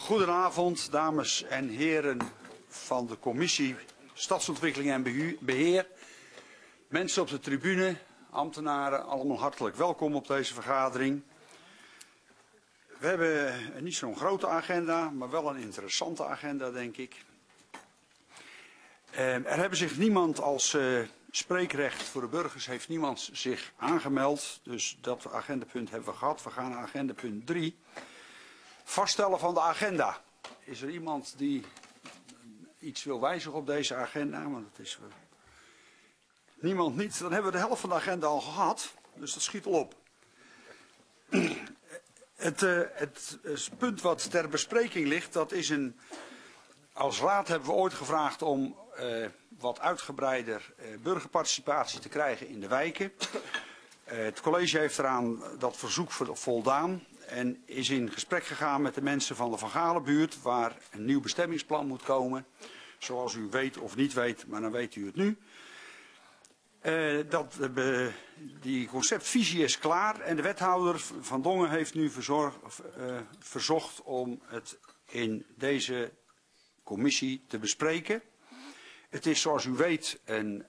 Goedenavond, dames en heren van de commissie Stadsontwikkeling en Beheer. Mensen op de tribune, ambtenaren, allemaal hartelijk welkom op deze vergadering. We hebben niet zo'n grote agenda, maar wel een interessante agenda, denk ik. Er hebben zich niemand als spreekrecht voor de burgers heeft niemand zich aangemeld. Dus dat agendapunt hebben we gehad. We gaan naar agendapunt 3. Vaststellen van de agenda. Is er iemand die iets wil wijzigen op deze agenda? Want het is niemand niet. Dan hebben we de helft van de agenda al gehad. Dus dat schiet al op. Het punt wat ter bespreking ligt, dat is als raad hebben we ooit gevraagd om wat uitgebreider burgerparticipatie te krijgen in de wijken. Het college heeft eraan dat verzoek voldaan en is in gesprek gegaan met de mensen van de Van Galenbuurt waar een nieuw bestemmingsplan moet komen. Zoals u weet of niet weet, maar dan weet u het nu. Die conceptvisie is klaar en de wethouder Van Dongen heeft nu verzocht om het in deze commissie te bespreken. Het is zoals u weet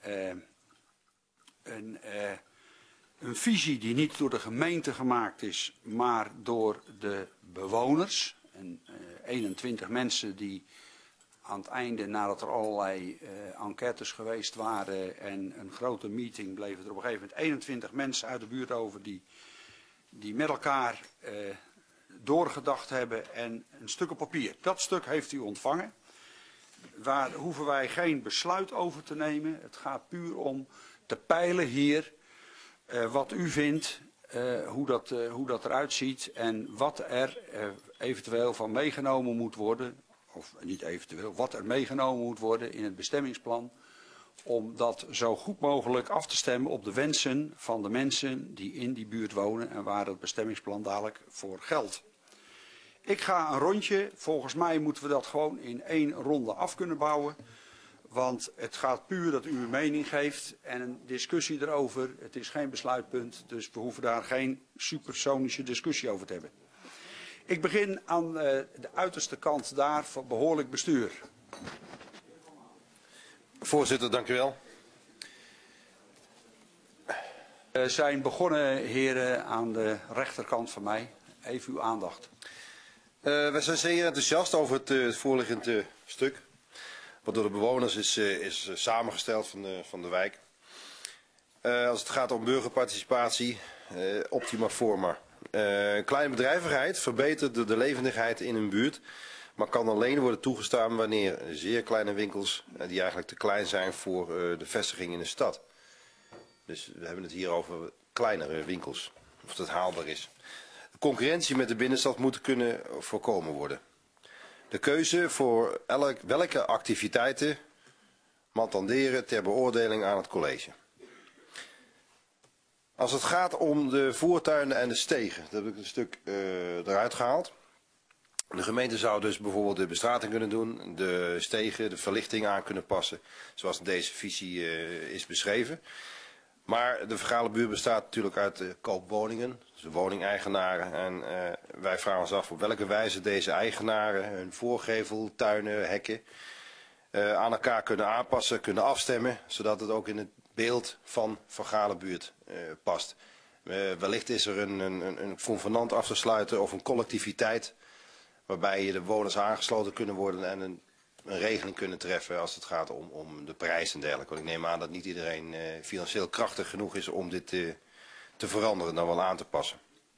een visie die niet door de gemeente gemaakt is, maar door de bewoners. 21 mensen die aan het einde, nadat er allerlei enquêtes geweest waren en een grote meeting, bleven er op een gegeven moment 21 mensen uit de buurt over die met elkaar doorgedacht hebben en een stuk op papier. Dat stuk heeft u ontvangen. Waar hoeven wij geen besluit over te nemen. Het gaat puur om te peilen hier wat u vindt, hoe dat eruit ziet en wat er eventueel van meegenomen moet worden. Of niet eventueel, wat er meegenomen moet worden in het bestemmingsplan. Om dat zo goed mogelijk af te stemmen op de wensen van de mensen die in die buurt wonen en waar het bestemmingsplan dadelijk voor geldt. Ik ga een rondje. Volgens mij moeten we dat gewoon in 1 ronde af kunnen bouwen. Want het gaat puur dat u uw mening geeft en een discussie erover. Het is geen besluitpunt, dus we hoeven daar geen supersonische discussie over te hebben. Ik begin aan de uiterste kant daar voor behoorlijk bestuur. Voorzitter, dank u wel. Zijn begonnen heren aan de rechterkant van mij. Even uw aandacht. We zijn zeer enthousiast over het voorliggende stuk. Wat door de bewoners is samengesteld van de wijk. Als het gaat om burgerparticipatie, optima forma. Kleine bedrijvigheid verbetert de levendigheid in een buurt. Maar kan alleen worden toegestaan wanneer zeer kleine winkels, die eigenlijk te klein zijn voor de vestiging in de stad. Dus we hebben het hier over kleinere winkels, of dat haalbaar is. De concurrentie met de binnenstad moet kunnen voorkomen worden. De keuze voor welke activiteiten mandanderen ter beoordeling aan het college. Als het gaat om de voortuinen en de stegen, dat heb ik een stuk eruit gehaald. De gemeente zou dus bijvoorbeeld de bestrating kunnen doen, de stegen, de verlichting aan kunnen passen, zoals deze visie is beschreven. Maar de Van Galenbuurt bestaat natuurlijk uit koopwoningen, dus de woningeigenaren. En wij vragen ons af op welke wijze deze eigenaren hun voorgevel, tuinen, hekken aan elkaar kunnen aanpassen, kunnen afstemmen, zodat het ook in het beeld van Van Galenbuurt past. Wellicht is er een convenant af te sluiten of een collectiviteit waarbij de bewoners aangesloten kunnen worden en een regeling kunnen treffen als het gaat om de prijs en dergelijke. Want ik neem aan dat niet iedereen financieel krachtig genoeg is om dit te veranderen, dan wel aan te passen.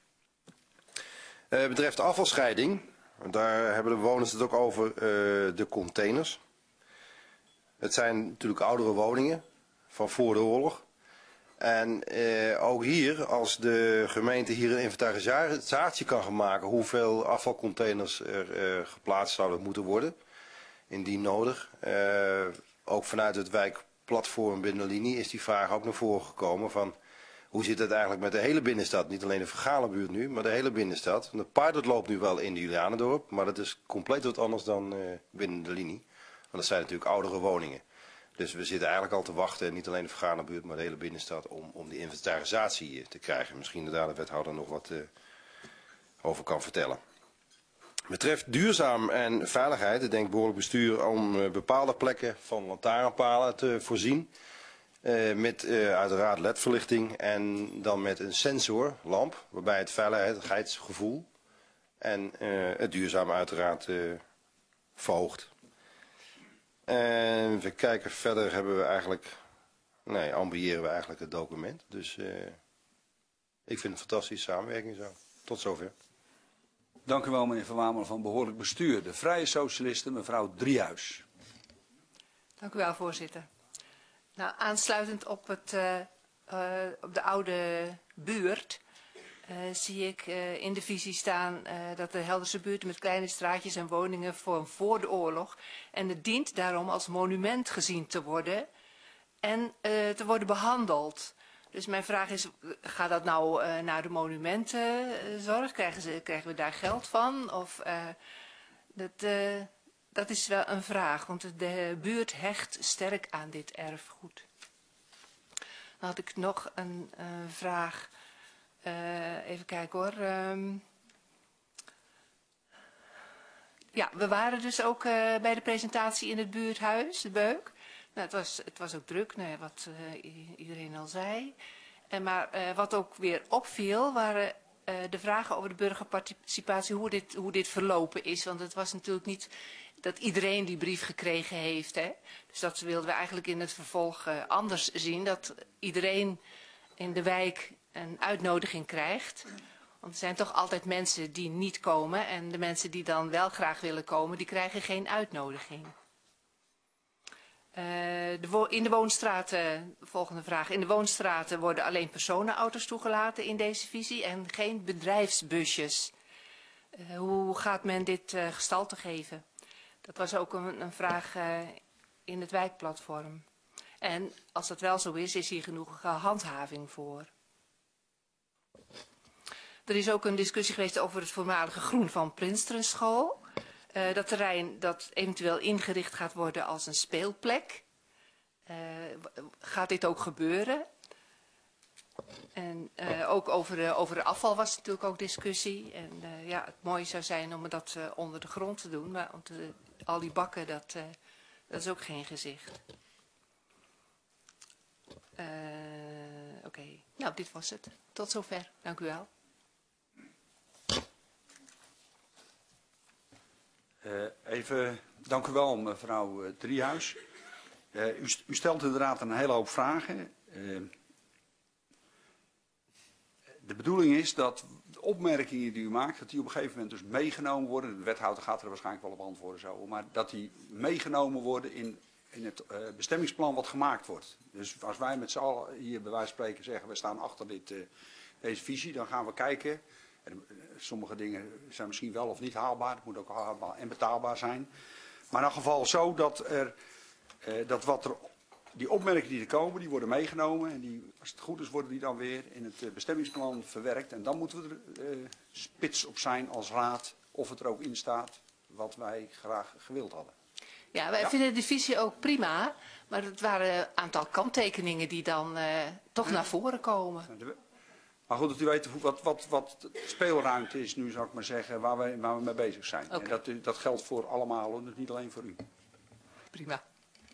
Betreft de afvalscheiding, daar hebben de bewoners het ook over de containers. Het zijn natuurlijk oudere woningen van voor de oorlog. En ook hier, als de gemeente hier een inventarisatie kan gaan maken hoeveel afvalcontainers er geplaatst zouden moeten worden, indien nodig. Ook vanuit het wijkplatform Binnenlinie is die vraag ook naar voren gekomen van hoe zit het eigenlijk met de hele binnenstad. Niet alleen de Van Galenbuurt nu, maar de hele binnenstad. En de pilot loopt nu wel in de Julianendorp, maar dat is compleet wat anders dan binnen de linie. Want dat zijn natuurlijk oudere woningen. Dus we zitten eigenlijk al te wachten, niet alleen de Van Galenbuurt, maar de hele binnenstad, om die inventarisatie te krijgen. Misschien dat daar de wethouder nog wat over kan vertellen. Betreft duurzaam en veiligheid, denkt behoorlijk bestuur om bepaalde plekken van lantaarnpalen te voorzien. Met uiteraard ledverlichting en dan met een sensorlamp, waarbij het veiligheidsgevoel en het duurzaam uiteraard verhoogt. En we kijken verder, hebben we eigenlijk, ambiëren we eigenlijk het document. Dus ik vind het een fantastische samenwerking zo. Tot zover. Dank u wel, meneer Van Wamelen van Behoorlijk Bestuur. De Vrije Socialisten, mevrouw Driehuis. Dank u wel, voorzitter. Nou, aansluitend op op de oude buurt zie ik in de visie staan dat de Helderse buurt met kleine straatjes en woningen voor de oorlog. En het dient daarom als monument gezien te worden en te worden behandeld. Dus mijn vraag is, gaat dat nou naar de monumentenzorg? Krijgen we daar geld van? Of, dat is wel een vraag, want de buurt hecht sterk aan dit erfgoed. Dan had ik nog een vraag. Even kijken hoor. Ja, we waren dus ook bij de presentatie in het buurthuis, de Beuk. Nou, het was ook druk, wat iedereen al zei. Maar wat ook weer opviel, waren de vragen over de burgerparticipatie, hoe dit verlopen is. Want het was natuurlijk niet dat iedereen die brief gekregen heeft. Hè? Dus dat wilden we eigenlijk in het vervolg anders zien. Dat iedereen in de wijk een uitnodiging krijgt. Want er zijn toch altijd mensen die niet komen. En de mensen die dan wel graag willen komen, die krijgen geen uitnodiging. In de woonstraten, volgende vraag. In de woonstraten worden alleen personenauto's toegelaten in deze visie en geen bedrijfsbusjes. Hoe gaat men dit gestalte geven? Dat was ook een vraag in het wijkplatform. En als dat wel zo is hier genoeg handhaving voor. Er is ook een discussie geweest over het voormalige Groen van Prinsterenschool. Dat terrein dat eventueel ingericht gaat worden als een speelplek. Gaat dit ook gebeuren? En ook over de afval was natuurlijk ook discussie. En ja, het mooie zou zijn om dat onder de grond te doen. Maar al die bakken, dat is ook geen gezicht. Oké. Nou, dit was het. Tot zover. Dank u wel. Even, dank u wel, mevrouw Driehuis. U stelt inderdaad een hele hoop vragen. De bedoeling is dat de opmerkingen die u maakt, dat die op een gegeven moment dus meegenomen worden. De wethouder gaat er waarschijnlijk wel op antwoorden zo, maar dat die meegenomen worden in het bestemmingsplan wat gemaakt wordt. Dus als wij met z'n allen hier bij wijze van spreken zeggen, we staan achter deze visie, dan gaan we kijken. Sommige dingen zijn misschien wel of niet haalbaar. Het moet ook haalbaar en betaalbaar zijn. Maar in elk geval zo dat die opmerkingen die er komen, die worden meegenomen. En als het goed is, worden die dan weer in het bestemmingsplan verwerkt. En dan moeten we er spits op zijn als raad of het er ook in staat wat wij graag gewild hadden. Ja, wij vinden de visie ook prima. Maar het waren een aantal kanttekeningen die dan toch naar voren komen. Maar goed, dat u weet wat speelruimte is nu, zou ik maar zeggen, waar we mee bezig zijn. Okay. En dat geldt voor allemaal, niet alleen voor u. Prima.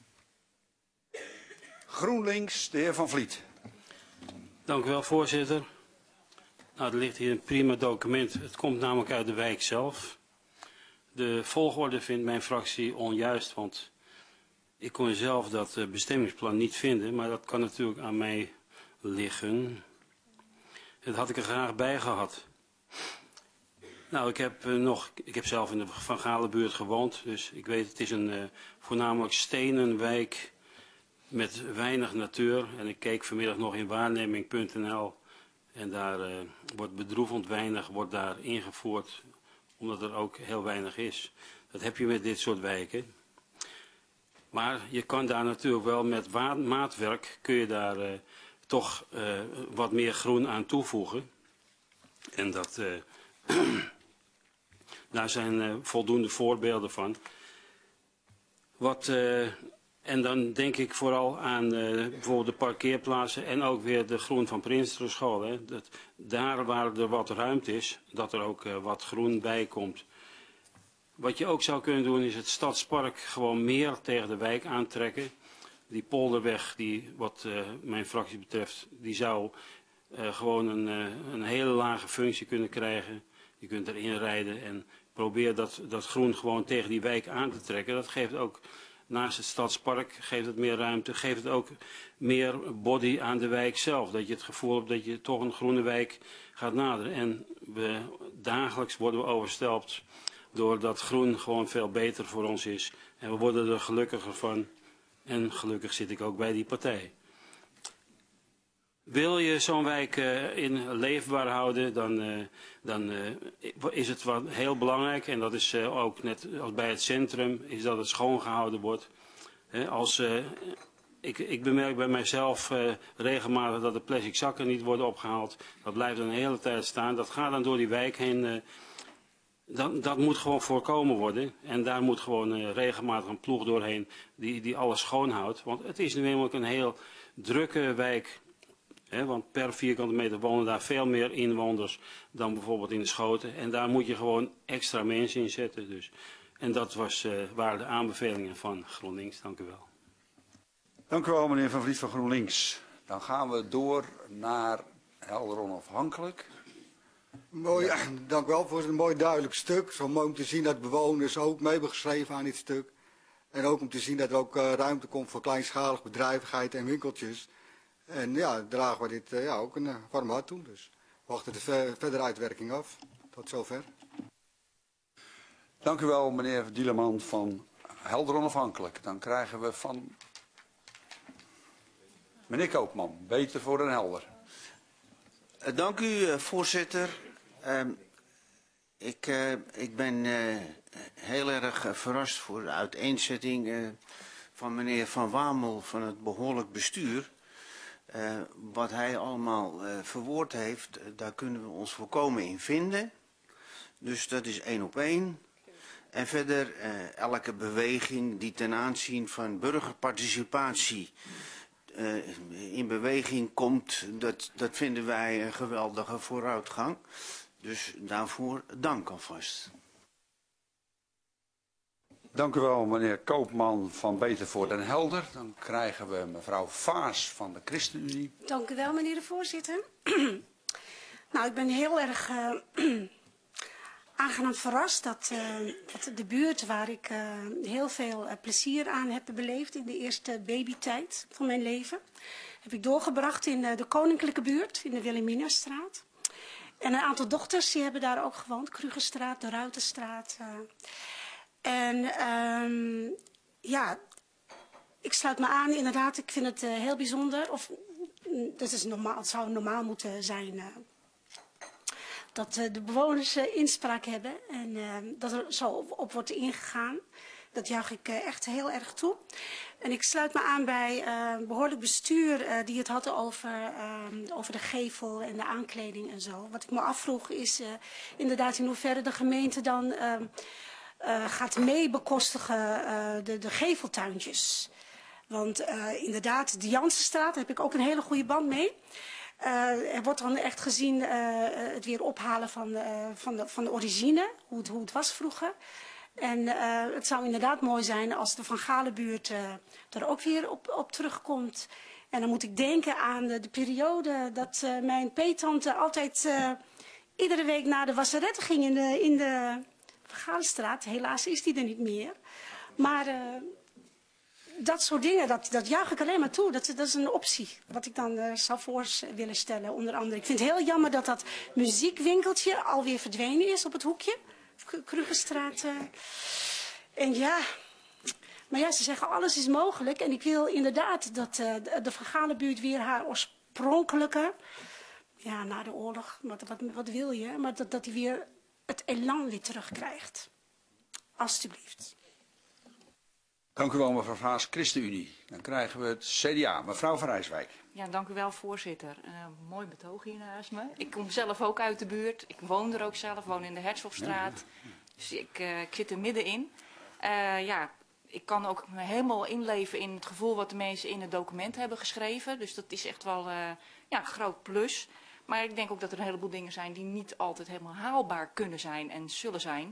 GroenLinks, de heer Van Vliet. Dank u wel, voorzitter. Nou, er ligt hier een prima document. Het komt namelijk uit de wijk zelf. De volgorde vindt mijn fractie onjuist, want ik kon zelf dat bestemmingsplan niet vinden, maar dat kan natuurlijk aan mij liggen. Dat had ik er graag bij gehad. Nou, ik heb zelf in de Van Galenbuurt gewoond, dus ik weet het is een voornamelijk stenen wijk met weinig natuur. En ik keek vanmiddag nog in waarneming.nl en daar wordt bedroevend weinig wordt daar ingevoerd, omdat er ook heel weinig is. Dat heb je met dit soort wijken. Maar je kan daar natuurlijk wel met maatwerk, kun je daar toch wat meer groen aan toevoegen. En daar zijn voldoende voorbeelden van. En dan denk ik vooral aan bijvoorbeeld de parkeerplaatsen en ook weer de Groen van Prinsterenschool. Daar waar er wat ruimte is, dat er ook wat groen bij komt. Wat je ook zou kunnen doen is het Stadspark gewoon meer tegen de wijk aantrekken. Die polderweg, die wat mijn fractie betreft, die zou gewoon een hele lage functie kunnen krijgen. Je kunt erin rijden en probeer dat groen gewoon tegen die wijk aan te trekken. Dat geeft ook, naast het Stadspark, geeft het meer ruimte, geeft het ook meer body aan de wijk zelf. Dat je het gevoel hebt dat je toch een groene wijk gaat naderen. En dagelijks worden we overstelpt doordat groen gewoon veel beter voor ons is. En we worden er gelukkiger van. En gelukkig zit ik ook bij die partij. Wil je zo'n wijk leefbaar houden, dan is het wat heel belangrijk. En dat is ook net als bij het centrum, is dat het schoon gehouden wordt. Ik bemerk bij mijzelf regelmatig dat de plastic zakken niet worden opgehaald. Dat blijft een hele tijd staan. Dat gaat dan door die wijk heen. Dat moet gewoon voorkomen worden. En daar moet gewoon regelmatig een ploeg doorheen die alles schoonhoudt. Want het is nu eenmaal een heel drukke wijk. Want per vierkante meter wonen daar veel meer inwoners dan bijvoorbeeld in de Schoten. En daar moet je gewoon extra mensen in zetten. Dus. En dat waren de aanbevelingen van GroenLinks. Dank u wel. Dank u wel, meneer Van Vliet van GroenLinks. Dan gaan we door naar Helder Onafhankelijk. Mooi, dank u wel voor een mooi duidelijk stuk. Zo mooi om te zien dat bewoners ook mee hebben geschreven aan dit stuk. En ook om te zien dat er ook ruimte komt voor kleinschalige bedrijvigheid en winkeltjes. En ja, dragen we dit ook een warm hart toe. Dus we wachten de verdere uitwerking af. Tot zover. Dank u wel, meneer Dieleman van Helder Onafhankelijk. Dan krijgen we van meneer Koopman, Beter voor Den Helder. Dank u, voorzitter. Ik ben heel erg verrast voor de uiteenzetting van meneer Van Wamel van het behoorlijk bestuur. Wat hij allemaal verwoord heeft, daar kunnen we ons volkomen in vinden. Dus dat is 1 op 1. En verder elke beweging die ten aanzien van burgerparticipatie in beweging komt, dat vinden wij een geweldige vooruitgang. Dus daarvoor dank alvast. Dank u wel, meneer Koopman van Beter voor Den Helder. Dan krijgen we mevrouw Vaas van de ChristenUnie. Dank u wel, meneer de voorzitter. Nou, ik ben heel erg aangenaam verrast dat de buurt waar ik heel veel plezier aan heb beleefd in de eerste babytijd van mijn leven, heb ik doorgebracht in de Koninklijke buurt, in de Wilhelminastraat. En een aantal dochters, die hebben daar ook gewoond, Krugerstraat, de Ruitenstraat. Ja, ik sluit me aan, inderdaad, ik vind het heel bijzonder. Of, dat is normaal, het zou normaal moeten zijn dat de bewoners inspraak hebben en dat er zo op wordt ingegaan. Dat juich ik echt heel erg toe. En ik sluit me aan bij behoorlijk bestuur die het had over de gevel en de aankleding en zo. Wat ik me afvroeg is inderdaad in hoeverre de gemeente dan gaat mee bekostigen de geveltuintjes. Want inderdaad, de Jansenstraat, daar heb ik ook een hele goede band mee. Er wordt dan echt gezien het weer ophalen van de origine, hoe het was vroeger. En het zou inderdaad mooi zijn als de Van Galenbuurt er ook weer op terugkomt. En dan moet ik denken aan de periode dat mijn peettante altijd iedere week naar de wasseretten ging in de Van Galenstraat. Helaas is die er niet meer. Maar dat soort dingen, dat juich ik alleen maar toe. Dat is een optie, wat ik dan zou voor willen stellen, onder andere. Ik vind het heel jammer dat muziekwinkeltje alweer verdwenen is op het hoekje. Krugerstraat. En ja, maar ja, ze zeggen alles is mogelijk. En ik wil inderdaad dat de Van Galenbuurt weer haar oorspronkelijke, ja, na de oorlog, wat wil je? Maar dat hij weer het elan weer terugkrijgt. Alsjeblieft. Dank u wel, mevrouw Vaas, ChristenUnie. Dan krijgen we het CDA, mevrouw van Rijswijk. Ja, dank u wel, voorzitter. Mooi betoog hier naast me. Ik kom zelf ook uit de buurt. Ik woon er ook zelf, woon in de Hertzogstraat. Ja. Dus ik zit er middenin. Ja, ik kan ook me helemaal inleven in het gevoel wat de mensen in het document hebben geschreven. Dus dat is echt wel een groot plus. Maar ik denk ook dat er een heleboel dingen zijn die niet altijd helemaal haalbaar kunnen zijn en zullen zijn.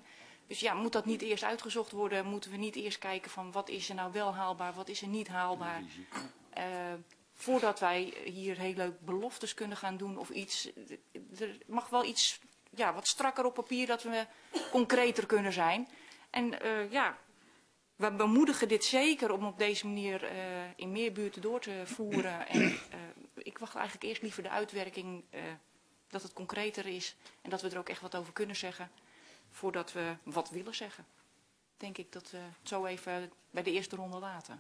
Dus ja, moet dat niet eerst uitgezocht worden? Moeten we niet eerst kijken van wat is er nou wel haalbaar, wat is er niet haalbaar? Voordat wij hier heel leuk beloftes kunnen gaan doen of iets. Er mag wel iets wat strakker op papier dat we concreter kunnen zijn. En we bemoedigen dit zeker om op deze manier in meer buurten door te voeren. En ik wacht eigenlijk eerst liever de uitwerking dat het concreter is. En dat we er ook echt wat over kunnen zeggen. Voordat we wat willen zeggen. Denk ik dat we het zo even bij de eerste ronde laten.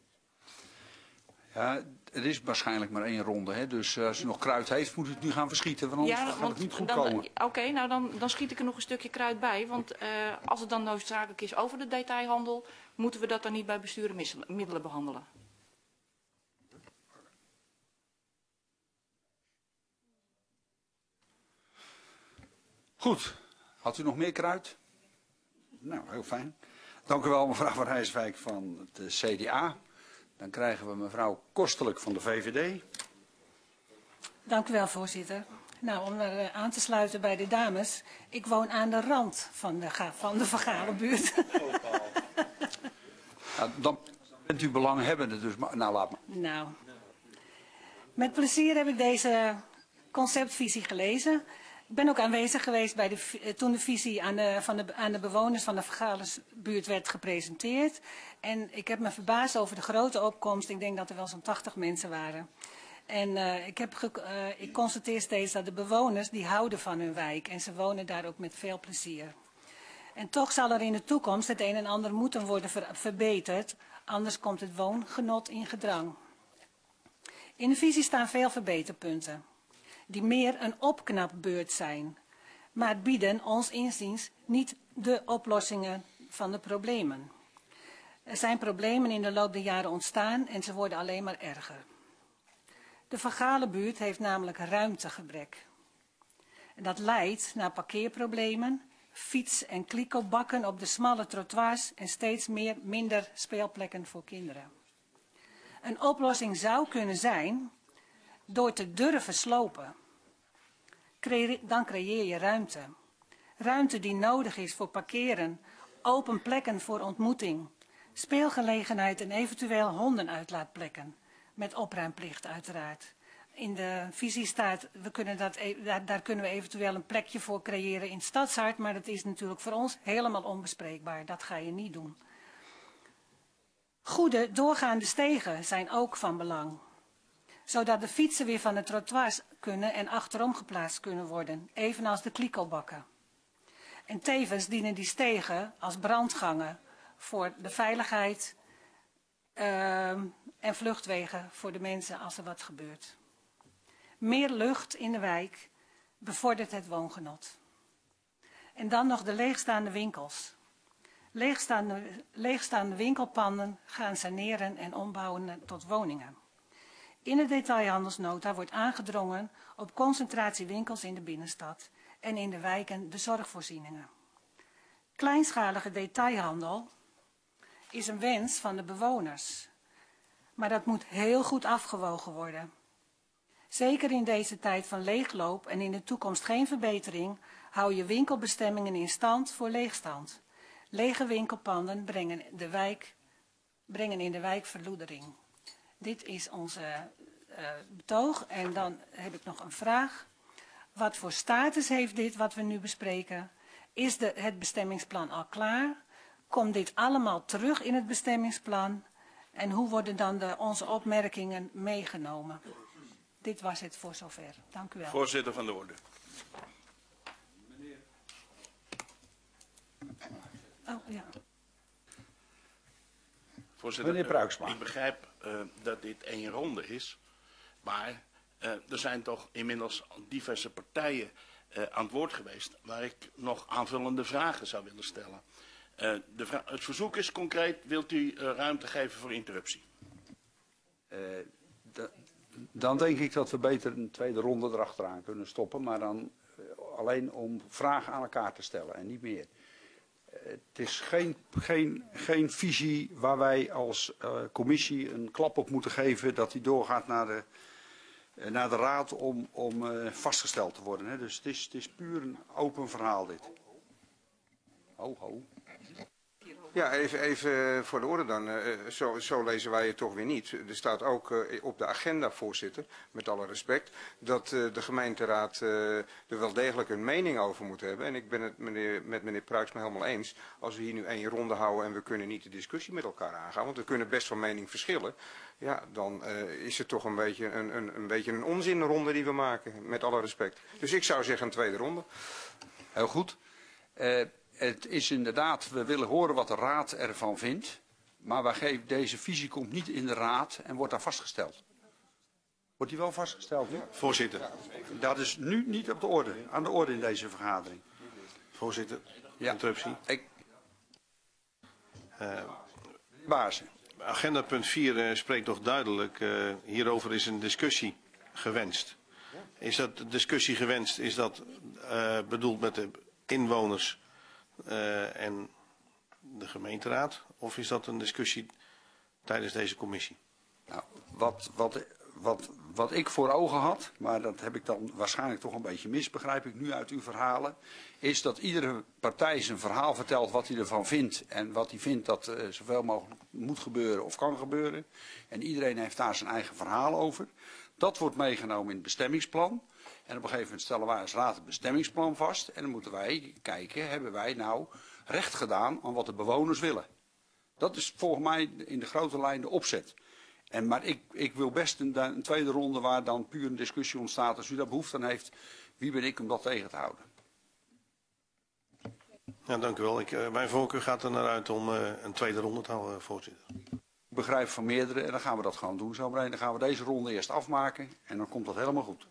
Ja, het is waarschijnlijk maar 1 ronde. Hè? Dus als u nog kruid heeft, moet u het nu gaan verschieten. Want anders gaat het niet goed komen. Oké, nou dan schiet ik er nog een stukje kruid bij. Want als het dan noodzakelijk is over de detailhandel, moeten we dat dan niet bij bestuur en middelen behandelen. Goed. Had u nog meer kruid? Nou, heel fijn. Dank u wel, mevrouw van Rijswijk van het CDA. Dan krijgen we mevrouw Kostelijk van de VVD. Dank u wel, voorzitter. Nou, om aan te sluiten bij de dames. Ik woon aan de rand van de Vergalenbuurt. Dan bent u belanghebbende, dus nou laat maar. Nou, met plezier heb ik deze conceptvisie gelezen. Ik ben ook aanwezig geweest bij toen de visie aan de bewoners van de Vergalenbuurt werd gepresenteerd. En ik heb me verbaasd over de grote opkomst. Ik denk dat er wel zo'n 80 mensen waren. En ik constateer steeds dat de bewoners die houden van hun wijk. En ze wonen daar ook met veel plezier. En toch zal er in de toekomst het een en ander moeten worden verbeterd. Anders komt het woongenot in gedrang. In de visie staan veel verbeterpunten. Die meer een opknapbeurt zijn. Maar bieden ons inziens niet de oplossingen van de problemen. Er zijn problemen in de loop der jaren ontstaan en ze worden alleen maar erger. De Vergalenbuurt heeft namelijk ruimtegebrek. En dat leidt naar parkeerproblemen, fiets- en kliko-bakken op de smalle trottoirs en steeds minder speelplekken voor kinderen. Een oplossing zou kunnen zijn door te durven slopen. Dan creëer je ruimte. Ruimte die nodig is voor parkeren, open plekken voor ontmoeting, speelgelegenheid en eventueel hondenuitlaatplekken. Met opruimplicht uiteraard. In de visie staat, daar kunnen we eventueel een plekje voor creëren in het stadshart, maar dat is natuurlijk voor ons helemaal onbespreekbaar. Dat ga je niet doen. Goede doorgaande stegen zijn ook van belang. Zodat de fietsen weer van de trottoirs kunnen en achterom geplaatst kunnen worden, evenals de klikobakken. En tevens dienen die stegen als brandgangen voor de veiligheid en vluchtwegen voor de mensen als er wat gebeurt. Meer lucht in de wijk bevordert het woongenot. En dan nog de leegstaande winkels. Leegstaande winkelpanden gaan saneren en ombouwen tot woningen. In de detailhandelsnota wordt aangedrongen op concentratie winkels in de binnenstad en in de wijken de zorgvoorzieningen. Kleinschalige detailhandel is een wens van de bewoners, maar dat moet heel goed afgewogen worden. Zeker in deze tijd van leegloop en in de toekomst geen verbetering, hou je winkelbestemmingen in stand voor leegstand. Lege winkelpanden brengen in de wijk verloedering. Dit is onze betoog. En dan heb ik nog een vraag. Wat voor status heeft dit wat we nu bespreken? Is het bestemmingsplan al klaar? Komt dit allemaal terug in het bestemmingsplan? En hoe worden dan onze opmerkingen meegenomen? Dit was het voor zover. Dank u wel. Voorzitter van de orde. Oh, ja. Voorzitter, meneer Pruiksma. Ik begrijp dat dit 1 ronde is, maar er zijn toch inmiddels diverse partijen aan het woord geweest waar ik nog aanvullende vragen zou willen stellen. Het verzoek is concreet, wilt u ruimte geven voor interruptie? Dan denk ik dat we beter een tweede ronde erachteraan kunnen stoppen, maar dan alleen om vragen aan elkaar te stellen en niet meer. Het is geen visie waar wij als commissie een klap op moeten geven dat die doorgaat naar de raad om vastgesteld te worden. Hè. Dus het is puur een open verhaal dit. Ho, ho. Ja, even voor de orde dan. Zo lezen wij het toch weer niet. Er staat ook op de agenda, voorzitter, met alle respect, dat de gemeenteraad er wel degelijk een mening over moet hebben. En ik ben het met meneer Pruijksma helemaal eens. Als we hier nu 1 ronde houden en we kunnen niet de discussie met elkaar aangaan, want we kunnen best van mening verschillen. Ja, dan is het toch een beetje een onzinronde die we maken, met alle respect. Dus ik zou zeggen een 2e ronde. Heel goed. Het is inderdaad, we willen horen wat de raad ervan vindt. Maar deze visie komt niet in de raad en wordt daar vastgesteld. Wordt die wel vastgesteld? Ja? Voorzitter. Dat is nu niet op de orde, aan de orde in deze vergadering. Voorzitter, ja. interruptie. Baarsen. Agenda punt 4 spreekt toch duidelijk. Hierover is een discussie gewenst. Is dat discussie gewenst? Is dat bedoeld met de inwoners en de gemeenteraad? Of is dat een discussie tijdens deze commissie? Nou, wat ik voor ogen had, maar dat heb ik dan waarschijnlijk toch een beetje mis, begrijp ik nu uit uw verhalen, is dat iedere partij zijn verhaal vertelt wat hij ervan vindt en wat hij vindt dat zoveel mogelijk moet gebeuren of kan gebeuren. En iedereen heeft daar zijn eigen verhaal over. Dat wordt meegenomen in het bestemmingsplan. En op een gegeven moment stellen wij als raad het bestemmingsplan vast. En dan moeten wij kijken, hebben wij nou recht gedaan aan wat de bewoners willen. Dat is volgens mij in de grote lijn de opzet. Maar ik wil best een 2e ronde waar dan puur een discussie ontstaat. Als u daar behoefte aan heeft, wie ben ik om dat tegen te houden? Ja, dank u wel. Mijn voorkeur gaat er naar uit om een 2e ronde te houden, voorzitter. Ik begrijp van meerdere en dan gaan we dat gewoon doen zo meteen. Dan gaan we deze ronde eerst afmaken en dan komt dat helemaal goed.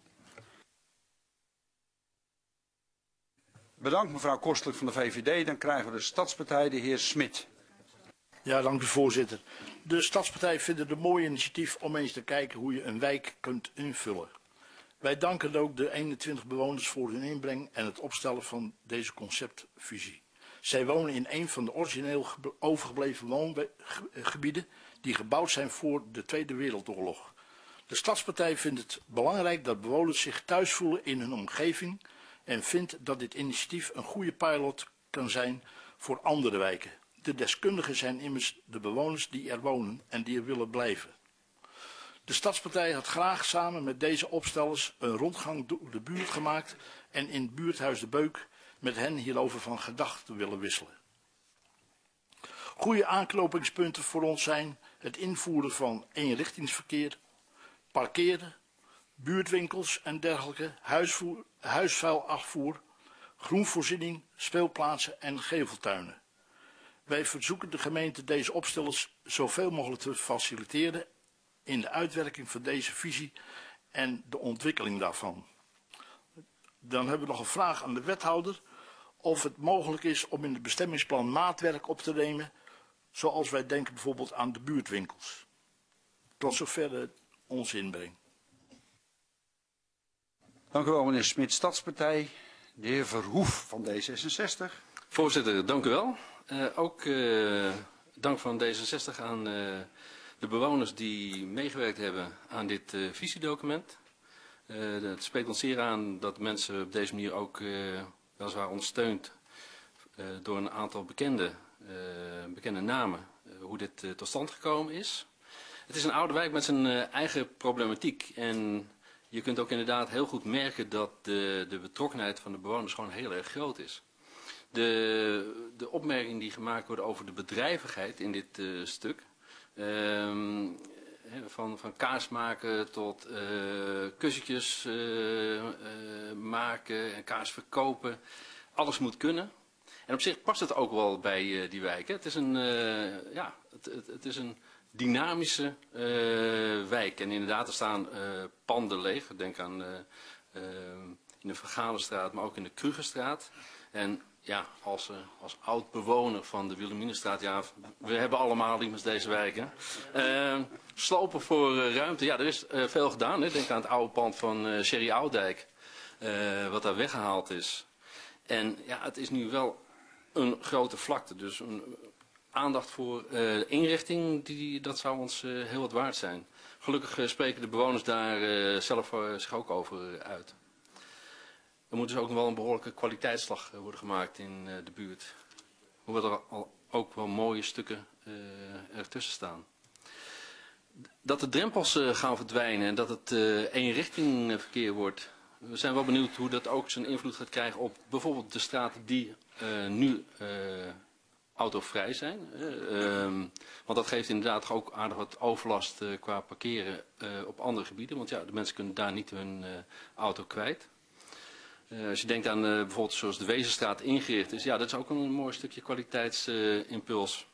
Bedankt mevrouw Kostelijk van de VVD. Dan krijgen we de Stadspartij, de heer Smit. Ja, dank u voorzitter. De Stadspartij vindt het een mooi initiatief om eens te kijken hoe je een wijk kunt invullen. Wij danken ook de 21 bewoners voor hun inbreng en het opstellen van deze conceptvisie. Zij wonen in een van de origineel overgebleven woongebieden die gebouwd zijn voor de Tweede Wereldoorlog. De Stadspartij vindt het belangrijk dat bewoners zich thuis voelen in hun omgeving en vindt dat dit initiatief een goede pilot kan zijn voor andere wijken. De deskundigen zijn immers de bewoners die er wonen en die er willen blijven. De Stadspartij had graag samen met deze opstellers een rondgang door de buurt gemaakt en in het buurthuis De Beuk met hen hierover van gedachten willen wisselen. Goede aanknopingspunten voor ons zijn het invoeren van eenrichtingsverkeer, parkeren, buurtwinkels en dergelijke, huisvuilafvoer, groenvoorziening, speelplaatsen en geveltuinen. Wij verzoeken de gemeente deze opstellers zoveel mogelijk te faciliteren in de uitwerking van deze visie en de ontwikkeling daarvan. Dan hebben we nog een vraag aan de wethouder of het mogelijk is om in het bestemmingsplan maatwerk op te nemen, zoals wij denken bijvoorbeeld aan de buurtwinkels. Tot zover onze inbreng. Dank u wel meneer Smit, Stadspartij. De heer Verhoef van D66. Voorzitter, dank u wel. Ook dank van D66 aan de bewoners die meegewerkt hebben aan dit visiedocument. Het spreekt ons zeer aan dat mensen op deze manier ook weliswaar ondersteund door een aantal bekende namen hoe dit tot stand gekomen is. Het is een oude wijk met zijn eigen problematiek en je kunt ook inderdaad heel goed merken dat de betrokkenheid van de bewoners gewoon heel erg groot is. De opmerkingen die gemaakt worden over de bedrijvigheid in dit stuk, van kaas maken tot kussentjes maken en kaas verkopen, alles moet kunnen. En op zich past het ook wel bij die wijk. Hè. Het is een dynamische wijk en inderdaad er staan panden leeg. Denk aan in de Vergalenstraat, maar ook in de Krugerstraat. En ja, als oud-bewoner van de Wilhelminastraat, ja, we hebben allemaal immers deze wijk. Hè. Slopen voor ruimte, ja, er is veel gedaan. Hè. Denk aan het oude pand van Sherry Oudijk, wat daar weggehaald is. En ja, het is nu wel een grote vlakte, dus een aandacht voor inrichting, dat zou ons heel wat waard zijn. Gelukkig spreken de bewoners daar zelf zich ook over uit. Er moet dus ook nog wel een behoorlijke kwaliteitsslag worden gemaakt in de buurt. hoewel er ook wel mooie stukken ertussen staan. Dat de drempels gaan verdwijnen en dat het eenrichting verkeer wordt. We zijn wel benieuwd hoe dat ook zijn invloed gaat krijgen op bijvoorbeeld de straten die nu autovrij zijn. Want dat geeft inderdaad ook aardig wat overlast qua parkeren op andere gebieden. Want ja, de mensen kunnen daar niet hun auto kwijt. Als je denkt aan bijvoorbeeld zoals de Wezenstraat ingericht is. Ja, dat is ook een mooi stukje kwaliteitsimpuls.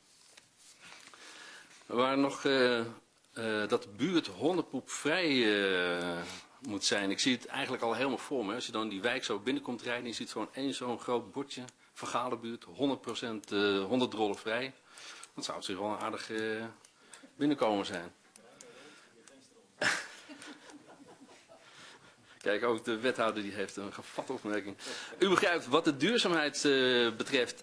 We waren nog dat de buurt hondenpoepvrij moet zijn. Ik zie het eigenlijk al helemaal voor me. Als je dan die wijk zo binnenkomt rijden, je ziet zo'n groot bordje. Vergalenbuurt, 100% hondendrollenvrij. Dat zou op zich wel een aardig binnenkomen zijn. Kijk, ook de wethouder die heeft een gevatte opmerking. U begrijpt, wat de duurzaamheid betreft,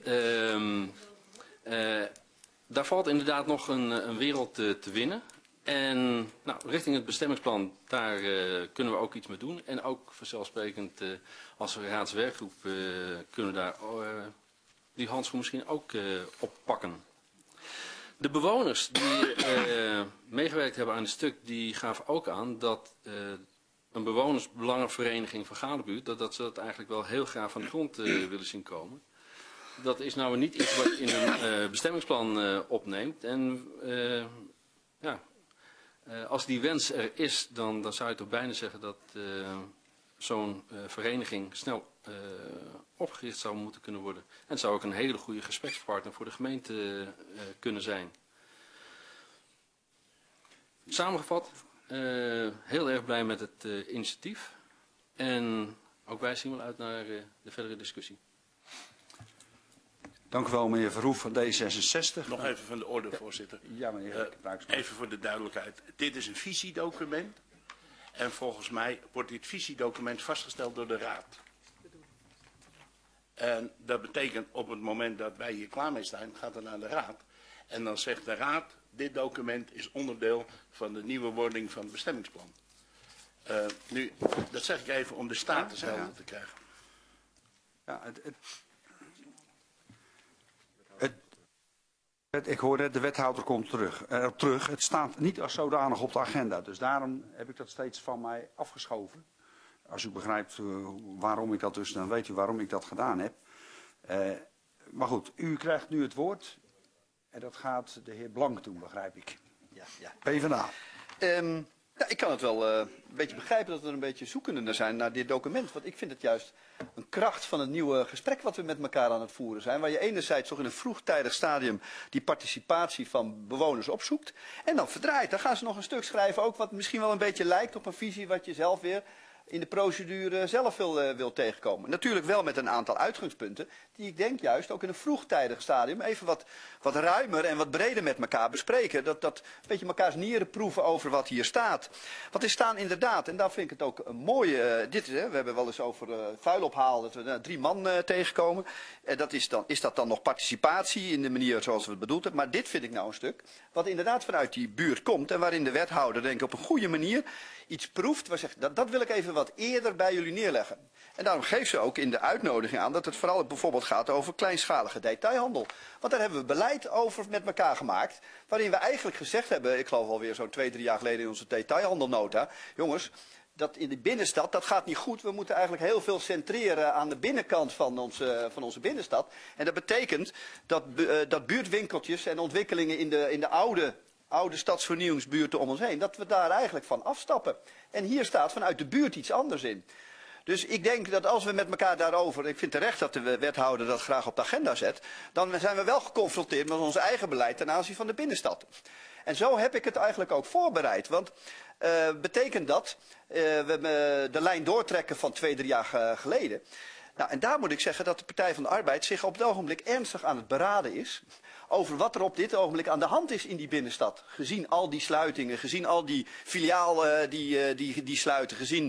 daar valt inderdaad nog een wereld te winnen. En nou, richting het bestemmingsplan, daar kunnen we ook iets mee doen. En ook vanzelfsprekend als raadswerkgroep kunnen we daar die handschoen misschien ook oppakken. De bewoners die meegewerkt hebben aan het stuk, die gaven ook aan dat een bewonersbelangenvereniging van Galenbuurt, dat ze dat eigenlijk wel heel graag van de grond willen zien komen. Dat is nou niet iets wat in een bestemmingsplan opneemt. En ja, als die wens er is, dan zou je toch bijna zeggen dat zo'n vereniging snel opgericht zou moeten kunnen worden. En het zou ook een hele goede gesprekspartner voor de gemeente kunnen zijn. Samengevat, heel erg blij met het initiatief. En ook wij zien wel uit naar de verdere discussie. Dank u wel, meneer Verhoef van D66. Nog even van de orde, voorzitter. Ja, meneer even voor de duidelijkheid. Dit is een visiedocument. En volgens mij wordt dit visiedocument vastgesteld door de Raad. En dat betekent op het moment dat wij hier klaar mee zijn, gaat het naar de Raad. En dan zegt de Raad, dit document is onderdeel van de nieuwe wording van het bestemmingsplan. Nu, dat zeg ik even om de status helder te krijgen. Ja, ik hoorde, de wethouder komt terug. Het staat niet als zodanig op de agenda. Dus daarom heb ik dat steeds van mij afgeschoven. Als u begrijpt waarom ik dat dus, dan weet u waarom ik dat gedaan heb. Maar goed, u krijgt nu het woord. En dat gaat de heer Blank doen, begrijp ik. Ja. PvdA. Ja, ik kan het wel een beetje begrijpen dat we een beetje zoekende zijn naar dit document. Want ik vind het juist een kracht van het nieuwe gesprek wat we met elkaar aan het voeren zijn. Waar je enerzijds toch in een vroegtijdig stadium die participatie van bewoners opzoekt. En dan verdraait. Dan gaan ze nog een stuk schrijven ook wat misschien wel een beetje lijkt op een visie wat je zelf weer in de procedure zelf wil tegenkomen. Natuurlijk wel met een aantal uitgangspunten die ik denk juist ook in een vroegtijdig stadium even wat ruimer en wat breder met elkaar bespreken. Dat een beetje mekaars nieren proeven over wat hier staat. Wat is staan inderdaad, en daar vind ik het ook een mooie, we hebben wel eens over vuilophaal, dat we 3 man tegenkomen. Is dat dan nog participatie in de manier zoals we het bedoeld hebben. Maar dit vind ik nou een stuk wat inderdaad vanuit die buurt komt en waarin de wethouder denk ik op een goede manier iets proeft. Waar zegt, dat wil ik even wat eerder bij jullie neerleggen. En daarom geeft ze ook in de uitnodiging aan dat het vooral bijvoorbeeld gaat over kleinschalige detailhandel. Want daar hebben we beleid over met elkaar gemaakt. Waarin we eigenlijk gezegd hebben, ik geloof alweer zo'n 2-3 jaar geleden in onze detailhandelnota. Jongens, dat in de binnenstad, dat gaat niet goed. We moeten eigenlijk heel veel centreren aan de binnenkant van onze binnenstad. En dat betekent dat buurtwinkeltjes en ontwikkelingen in de oude stadsvernieuwingsbuurten om ons heen, dat we daar eigenlijk van afstappen. En hier staat vanuit de buurt iets anders in. Dus ik denk dat als we met elkaar daarover, ik vind terecht dat de wethouder dat graag op de agenda zet, dan zijn we wel geconfronteerd met ons eigen beleid ten aanzien van de binnenstad. En zo heb ik het eigenlijk ook voorbereid. Want betekent dat, we de lijn doortrekken van 2-3 jaar geleden. Nou, en daar moet ik zeggen dat de Partij van de Arbeid zich op het ogenblik ernstig aan het beraden is over wat er op dit ogenblik aan de hand is in die binnenstad. Gezien al die sluitingen, gezien al die filialen die sluiten, gezien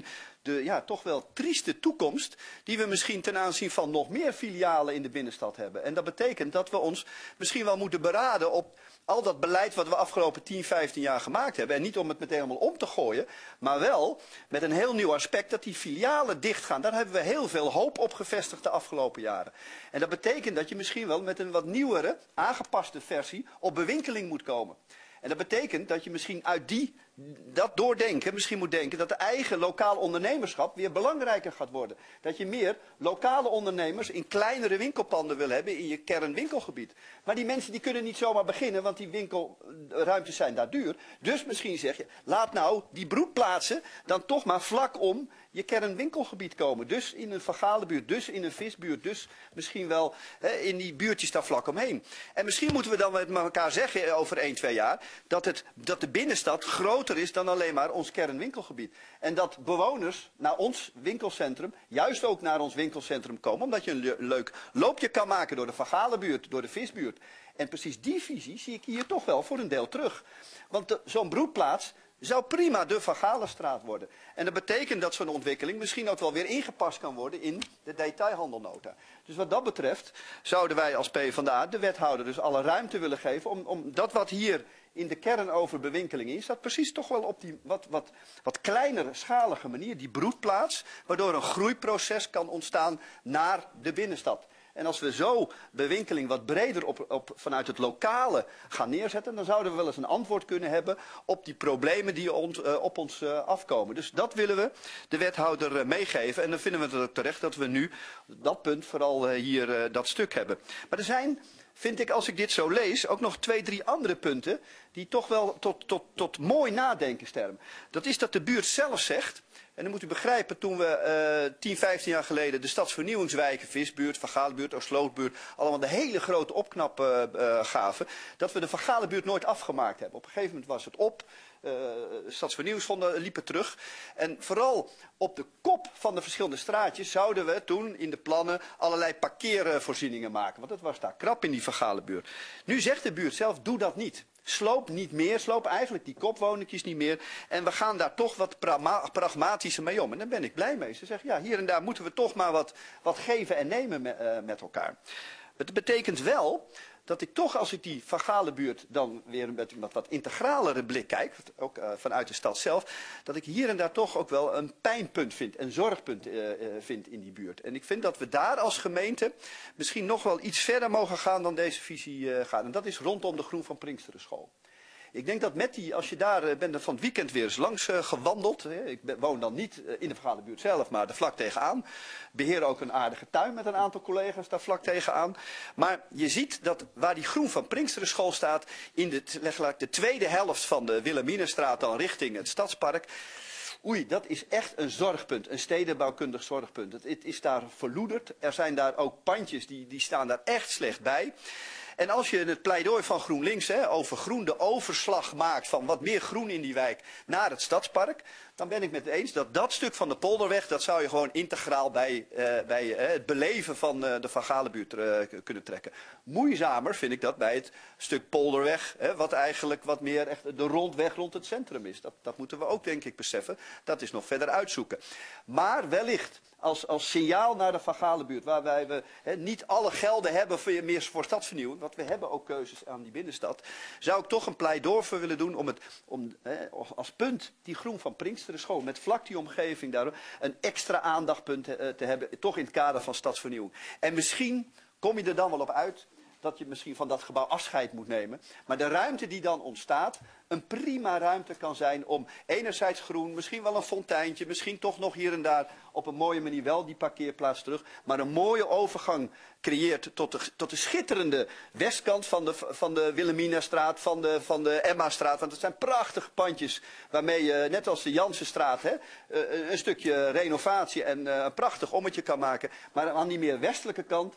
de toch wel trieste toekomst die we misschien ten aanzien van nog meer filialen in de binnenstad hebben. En dat betekent dat we ons misschien wel moeten beraden op al dat beleid wat we afgelopen 10, 15 jaar gemaakt hebben. En niet om het meteen helemaal om te gooien, maar wel met een heel nieuw aspect dat die filialen dichtgaan. Daar hebben we heel veel hoop op gevestigd de afgelopen jaren. En dat betekent dat je misschien wel met een wat nieuwere, aangepaste versie op bewinkeling moet komen. En dat betekent dat je misschien uit dat doordenken misschien moet denken dat de eigen lokaal ondernemerschap weer belangrijker gaat worden. Dat je meer lokale ondernemers in kleinere winkelpanden wil hebben in je kernwinkelgebied. Maar die mensen die kunnen niet zomaar beginnen, want die winkelruimtes zijn daar duur. Dus misschien zeg je, laat nou die broedplaatsen dan toch maar vlak om je kernwinkelgebied komen. Dus in een vergalenbuurt, dus in een visbuurt, dus misschien wel in die buurtjes daar vlak omheen. En misschien moeten we dan met elkaar zeggen over 1, 2 jaar dat de binnenstad groter is dan alleen maar ons kernwinkelgebied. En dat bewoners naar ons winkelcentrum, juist ook naar ons winkelcentrum komen, omdat je een leuk loopje kan maken door de vergalenbuurt, door de visbuurt. En precies die visie zie ik hier toch wel voor een deel terug. Want zo'n broedplaats zou prima de Van Galenstraat worden. En dat betekent dat zo'n ontwikkeling misschien ook wel weer ingepast kan worden in de detailhandelnota. Dus wat dat betreft zouden wij als PvdA de wethouder dus alle ruimte willen geven om dat wat hier in de kern over bewinkeling is, dat precies toch wel op die wat kleinere schalige manier, die broedplaats, waardoor een groeiproces kan ontstaan naar de binnenstad. En als we zo bewinkeling wat breder vanuit het lokale gaan neerzetten, dan zouden we wel eens een antwoord kunnen hebben op die problemen die op ons afkomen. Dus dat willen we de wethouder meegeven. En dan vinden we het ook terecht dat we nu op dat punt vooral hier dat stuk hebben. Maar er zijn, vind ik, als ik dit zo lees, ook nog 2, 3 andere punten die toch wel tot mooi nadenken stemmen. Dat is dat de buurt zelf zegt, en dan moet u begrijpen, toen we 10, 15 jaar geleden de stadsvernieuwingswijken, Visbuurt, Vergalenbuurt, Oostlootbuurt, allemaal de hele grote opknap gaven, dat we de Vergalenbuurt nooit afgemaakt hebben. Op een gegeven moment was het op, stadsvernieuwingsfonden liepen terug. En vooral op de kop van de verschillende straatjes zouden we toen in de plannen allerlei parkeervoorzieningen maken. Want het was daar krap in die Vergalenbuurt. Nu zegt de buurt zelf, doe dat niet. Sloop niet meer, sloop eigenlijk die kopwoningjes niet meer. En we gaan daar toch wat pragmatischer mee om. En daar ben ik blij mee. Ze zeggen, ja, hier en daar moeten we toch maar wat geven en nemen met elkaar. Het betekent wel dat ik toch, als ik die Vergalenbuurt dan weer met een wat integralere blik kijk, ook vanuit de stad zelf, dat ik hier en daar toch ook wel een pijnpunt vind, een zorgpunt vind in die buurt. En ik vind dat we daar als gemeente misschien nog wel iets verder mogen gaan dan deze visie gaat. En dat is rondom de Groen van Pinksterenschool. Ik denk dat met die, als je daar bent van het weekend weer eens langs gewandeld. Ik woon dan niet in de Vergalenbuurt zelf, maar er vlak tegenaan. Beheer ook een aardige tuin met een aantal collega's daar vlak tegenaan. Maar je ziet dat waar die Groen van Pinksterenschool staat, in de tweede helft van de Wilhelminastraat dan richting het Stadspark. Oei, dat is echt een zorgpunt, een stedenbouwkundig zorgpunt. Het is daar verloederd. Er zijn daar ook pandjes die staan daar echt slecht bij. En als je het pleidooi van GroenLinks over groen de overslag maakt van wat meer groen in die wijk naar het Stadspark, dan ben ik met het eens dat dat stuk van de Polderweg, dat zou je gewoon integraal bij het beleven van de Van Galenbuurt kunnen trekken. Moeizamer vind ik dat bij het stuk Polderweg, wat eigenlijk wat meer echt de rondweg rond het centrum is. Dat moeten we ook denk ik beseffen. Dat is nog verder uitzoeken. Maar wellicht als signaal naar de Van Galenbuurt, waarbij we niet alle gelden hebben voor stadsvernieuwing, want we hebben ook keuzes aan die binnenstad, zou ik toch een pleidooi voor willen doen om als punt die Groen van Pinksterenschool met vlak die omgeving daar een extra aandachtpunt te hebben, toch in het kader van stadsvernieuwing. En misschien kom je er dan wel op uit dat je misschien van dat gebouw afscheid moet nemen. Maar de ruimte die dan ontstaat, een prima ruimte kan zijn om enerzijds groen, misschien wel een fonteintje, misschien toch nog hier en daar op een mooie manier wel die parkeerplaats terug, maar een mooie overgang creëert tot de schitterende westkant van de Wilhelminastraat, van de Emmastraat. Want het zijn prachtige pandjes waarmee je, net als de Jansenstraat, een stukje renovatie en een prachtig ommetje kan maken. Maar aan die meer westelijke kant,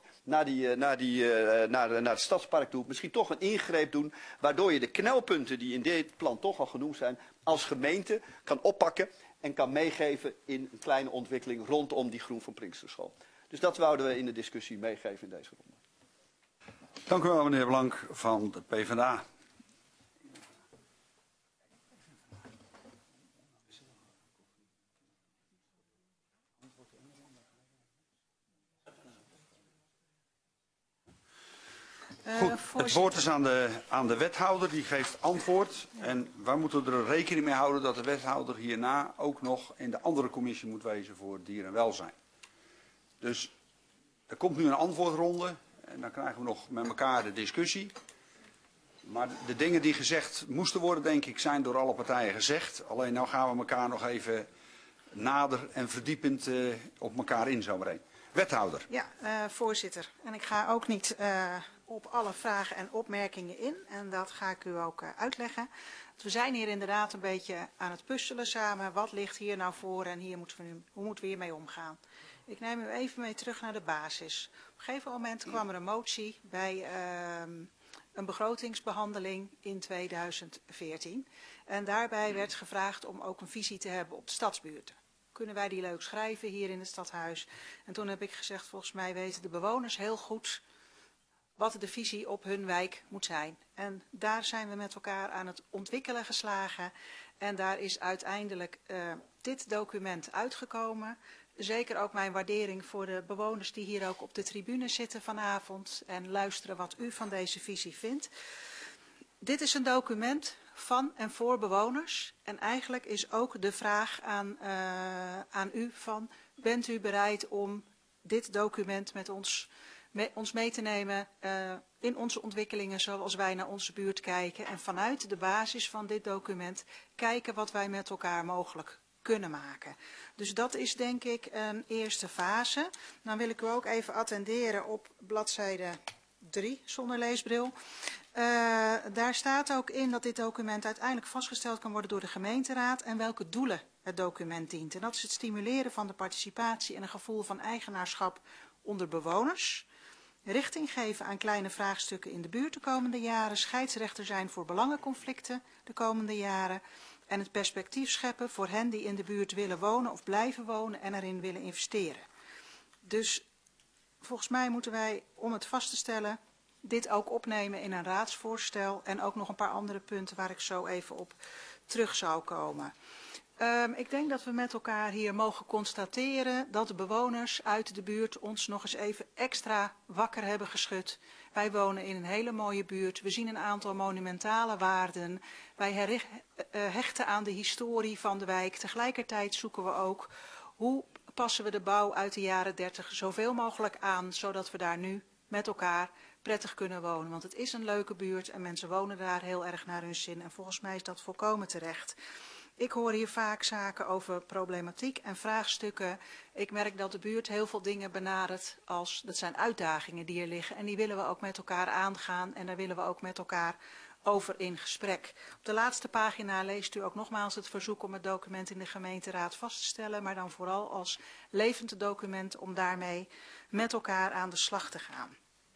naar het Stadspark toe, misschien toch een ingreep doen, waardoor je de knelpunten die in dit plan toch al genoemd zijn, als gemeente kan oppakken en kan meegeven in een kleine ontwikkeling rondom die Groen van Pinksterschool. Dus dat wouden we in de discussie meegeven in deze ronde. Dank u wel, meneer Blank van de PvdA. Goed, het woord is aan de wethouder, die geeft antwoord. En wij moeten er rekening mee houden dat de wethouder hierna ook nog in de andere commissie moet wezen voor dier en welzijn. Dus er komt nu een antwoordronde en dan krijgen we nog met elkaar de discussie. Maar de dingen die gezegd moesten worden, denk ik, zijn door alle partijen gezegd. Alleen nou gaan we elkaar nog even nader en verdiepend op elkaar in zo meteen. Wethouder. Ja, voorzitter. En ik ga ook niet op alle vragen en opmerkingen in. En dat ga ik u ook uitleggen. We zijn hier inderdaad een beetje aan het puzzelen samen. Wat ligt hier nou voor en hoe moeten we hiermee omgaan? Ik neem u even mee terug naar de basis. Op een gegeven moment kwam er een motie bij een begrotingsbehandeling in 2014. En daarbij werd gevraagd om ook een visie te hebben op de stadsbuurten. Kunnen wij die leuk schrijven hier in het stadhuis? En toen heb ik gezegd, volgens mij weten de bewoners heel goed wat de visie op hun wijk moet zijn. En daar zijn we met elkaar aan het ontwikkelen geslagen. En daar is uiteindelijk dit document uitgekomen. Zeker ook mijn waardering voor de bewoners die hier ook op de tribune zitten vanavond en luisteren wat u van deze visie vindt. Dit is een document van en voor bewoners. En eigenlijk is ook de vraag aan u van, bent u bereid om dit document met ons mee te nemen in onze ontwikkelingen zoals wij naar onze buurt kijken. En vanuit de basis van dit document kijken wat wij met elkaar mogelijk kunnen maken. Dus dat is denk ik een eerste fase. Dan wil ik u ook even attenderen op bladzijde 3 zonder leesbril. Daar staat ook in dat dit document uiteindelijk vastgesteld kan worden door de gemeenteraad en welke doelen het document dient. En dat is het stimuleren van de participatie en een gevoel van eigenaarschap onder bewoners. Richting geven aan kleine vraagstukken in de buurt de komende jaren. Scheidsrechter zijn voor belangenconflicten de komende jaren. En het perspectief scheppen voor hen die in de buurt willen wonen of blijven wonen en erin willen investeren. Dus volgens mij moeten wij, om het vast te stellen, dit ook opnemen in een raadsvoorstel. En ook nog een paar andere punten waar ik zo even op terug zou komen. Ik denk dat we met elkaar hier mogen constateren dat de bewoners uit de buurt ons nog eens even extra wakker hebben geschud. Wij wonen in een hele mooie buurt. We zien een aantal monumentale waarden. Wij hechten aan de historie van de wijk. Tegelijkertijd zoeken we ook hoe passen we de bouw uit de jaren 30 zoveel mogelijk aan, zodat we daar nu met elkaar prettig kunnen wonen. Want het is een leuke buurt en mensen wonen daar heel erg naar hun zin. En volgens mij is dat volkomen terecht. Ik hoor hier vaak zaken over problematiek en vraagstukken. Ik merk dat de buurt heel veel dingen benadert als, dat zijn uitdagingen die er liggen. En die willen we ook met elkaar aangaan en daar willen we ook met elkaar over in gesprek. Op de laatste pagina leest u ook nogmaals het verzoek om het document in de gemeenteraad vast te stellen. Maar dan vooral als levend document om daarmee met elkaar aan de slag te gaan.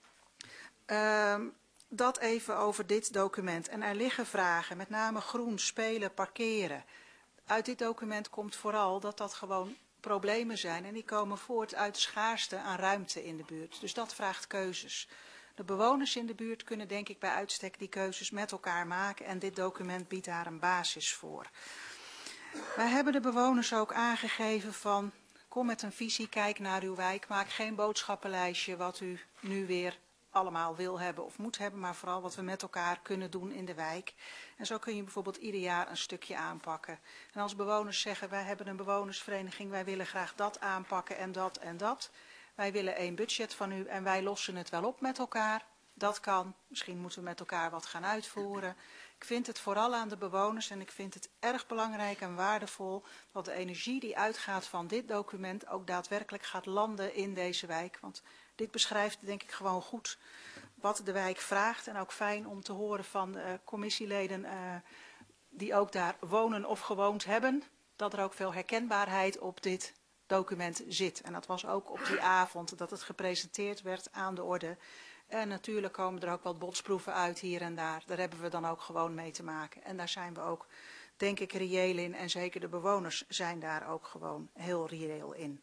Dat even over dit document. En er liggen vragen, met name groen, spelen, parkeren. Uit dit document komt vooral dat dat gewoon problemen zijn. En die komen voort uit schaarste aan ruimte in de buurt. Dus dat vraagt keuzes. De bewoners in de buurt kunnen denk ik bij uitstek die keuzes met elkaar maken. En dit document biedt daar een basis voor. Wij hebben de bewoners ook aangegeven van, kom met een visie, kijk naar uw wijk. Maak geen boodschappenlijstje wat u nu weer allemaal wil hebben of moet hebben, maar vooral wat we met elkaar kunnen doen in de wijk. En zo kun je bijvoorbeeld ieder jaar een stukje aanpakken. En als bewoners zeggen, wij hebben een bewonersvereniging, wij willen graag dat aanpakken en dat en dat. Wij willen één budget van u en wij lossen het wel op met elkaar. Dat kan. Misschien moeten we met elkaar wat gaan uitvoeren. Ik vind het vooral aan de bewoners en ik vind het erg belangrijk en waardevol dat de energie die uitgaat van dit document ook daadwerkelijk gaat landen in deze wijk. Want dit beschrijft denk ik gewoon goed wat de wijk vraagt. En ook fijn om te horen van commissieleden die ook daar wonen of gewoond hebben. Dat er ook veel herkenbaarheid op dit document zit. En dat was ook op die avond dat het gepresenteerd werd aan de orde. En natuurlijk komen er ook wat botsproeven uit hier en daar. Daar hebben we dan ook gewoon mee te maken. En daar zijn we ook, denk ik, reëel in. En zeker de bewoners zijn daar ook gewoon heel reëel in.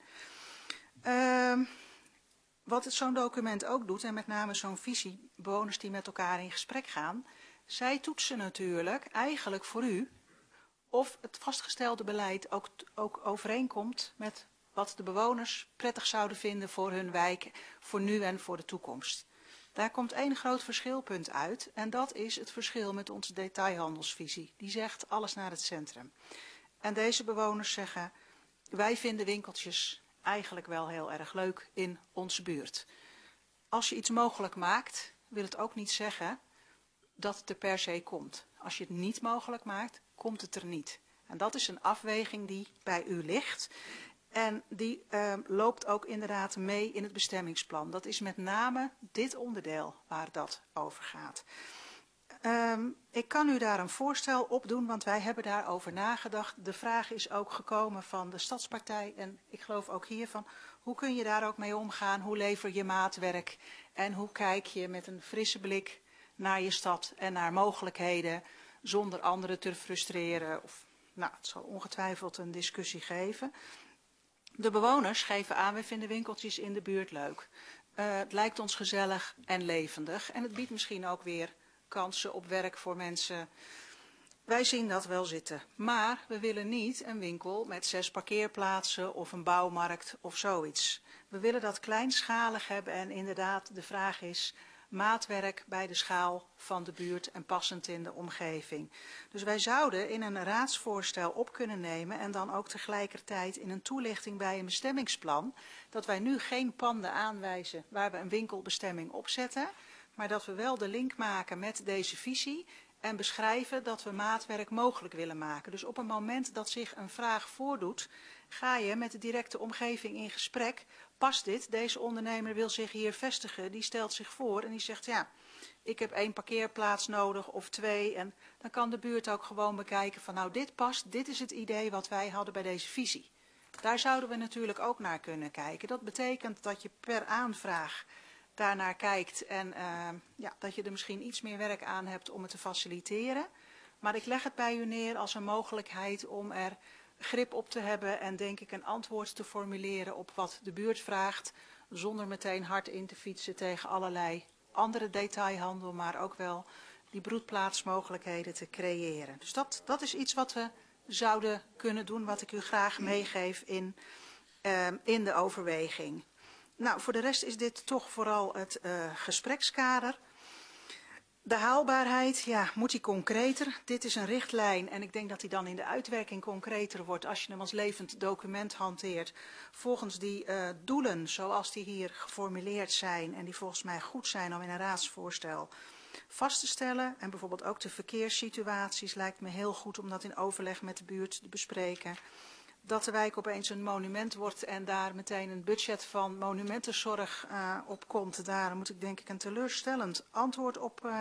Wat zo'n document ook doet, en met name zo'n visie, bewoners die met elkaar in gesprek gaan, zij toetsen natuurlijk eigenlijk voor u of het vastgestelde beleid ook overeenkomt met wat de bewoners prettig zouden vinden voor hun wijk, voor nu en voor de toekomst. Daar komt één groot verschilpunt uit en dat is het verschil met onze detailhandelsvisie. Die zegt alles naar het centrum. En deze bewoners zeggen, wij vinden winkeltjes eigenlijk wel heel erg leuk in onze buurt. Als je iets mogelijk maakt, wil het ook niet zeggen dat het er per se komt. Als je het niet mogelijk maakt, komt het er niet. En dat is een afweging die bij u ligt. En die loopt ook inderdaad mee in het bestemmingsplan. Dat is met name dit onderdeel waar dat over gaat. Ik kan u daar een voorstel op doen, want wij hebben daarover nagedacht. De vraag is ook gekomen van de Stadspartij en ik geloof ook hiervan. Hoe kun je daar ook mee omgaan? Hoe lever je maatwerk? En hoe kijk je met een frisse blik naar je stad en naar mogelijkheden zonder anderen te frustreren? Of, nou, het zal ongetwijfeld een discussie geven. De bewoners geven aan, wij vinden winkeltjes in de buurt leuk. Het lijkt ons gezellig en levendig en het biedt misschien ook weer kansen op werk voor mensen. Wij zien dat wel zitten. Maar we willen niet een winkel met 6 parkeerplaatsen of een bouwmarkt of zoiets. We willen dat kleinschalig hebben en inderdaad de vraag is maatwerk bij de schaal van de buurt en passend in de omgeving. Dus wij zouden in een raadsvoorstel op kunnen nemen en dan ook tegelijkertijd in een toelichting bij een bestemmingsplan, dat wij nu geen panden aanwijzen waar we een winkelbestemming opzetten, maar dat we wel de link maken met deze visie en beschrijven dat we maatwerk mogelijk willen maken. Dus op een moment dat zich een vraag voordoet, ga je met de directe omgeving in gesprek. Past dit? Deze ondernemer wil zich hier vestigen, die stelt zich voor en die zegt ja, ik heb 1 parkeerplaats nodig of 2. En dan kan de buurt ook gewoon bekijken van nou dit past, dit is het idee wat wij hadden bij deze visie. Daar zouden we natuurlijk ook naar kunnen kijken. Dat betekent dat je per aanvraag daarnaar kijkt en ja, dat je er misschien iets meer werk aan hebt om het te faciliteren. Maar ik leg het bij u neer als een mogelijkheid om er grip op te hebben en denk ik een antwoord te formuleren op wat de buurt vraagt, zonder meteen hard in te fietsen tegen allerlei andere detailhandel, maar ook wel die broedplaatsmogelijkheden te creëren. Dus dat is iets wat we zouden kunnen doen, wat ik u graag meegeef in de overweging. Nou, voor de rest is dit toch vooral het gesprekskader. De haalbaarheid, ja, moet die concreter? Dit is een richtlijn en ik denk dat die dan in de uitwerking concreter wordt als je hem als levend document hanteert. Volgens die doelen zoals die hier geformuleerd zijn en die volgens mij goed zijn om in een raadsvoorstel vast te stellen. En bijvoorbeeld ook de verkeerssituaties lijkt me heel goed om dat in overleg met de buurt te bespreken. Dat de wijk opeens een monument wordt en daar meteen een budget van monumentenzorg op komt. Daar moet ik denk ik een teleurstellend antwoord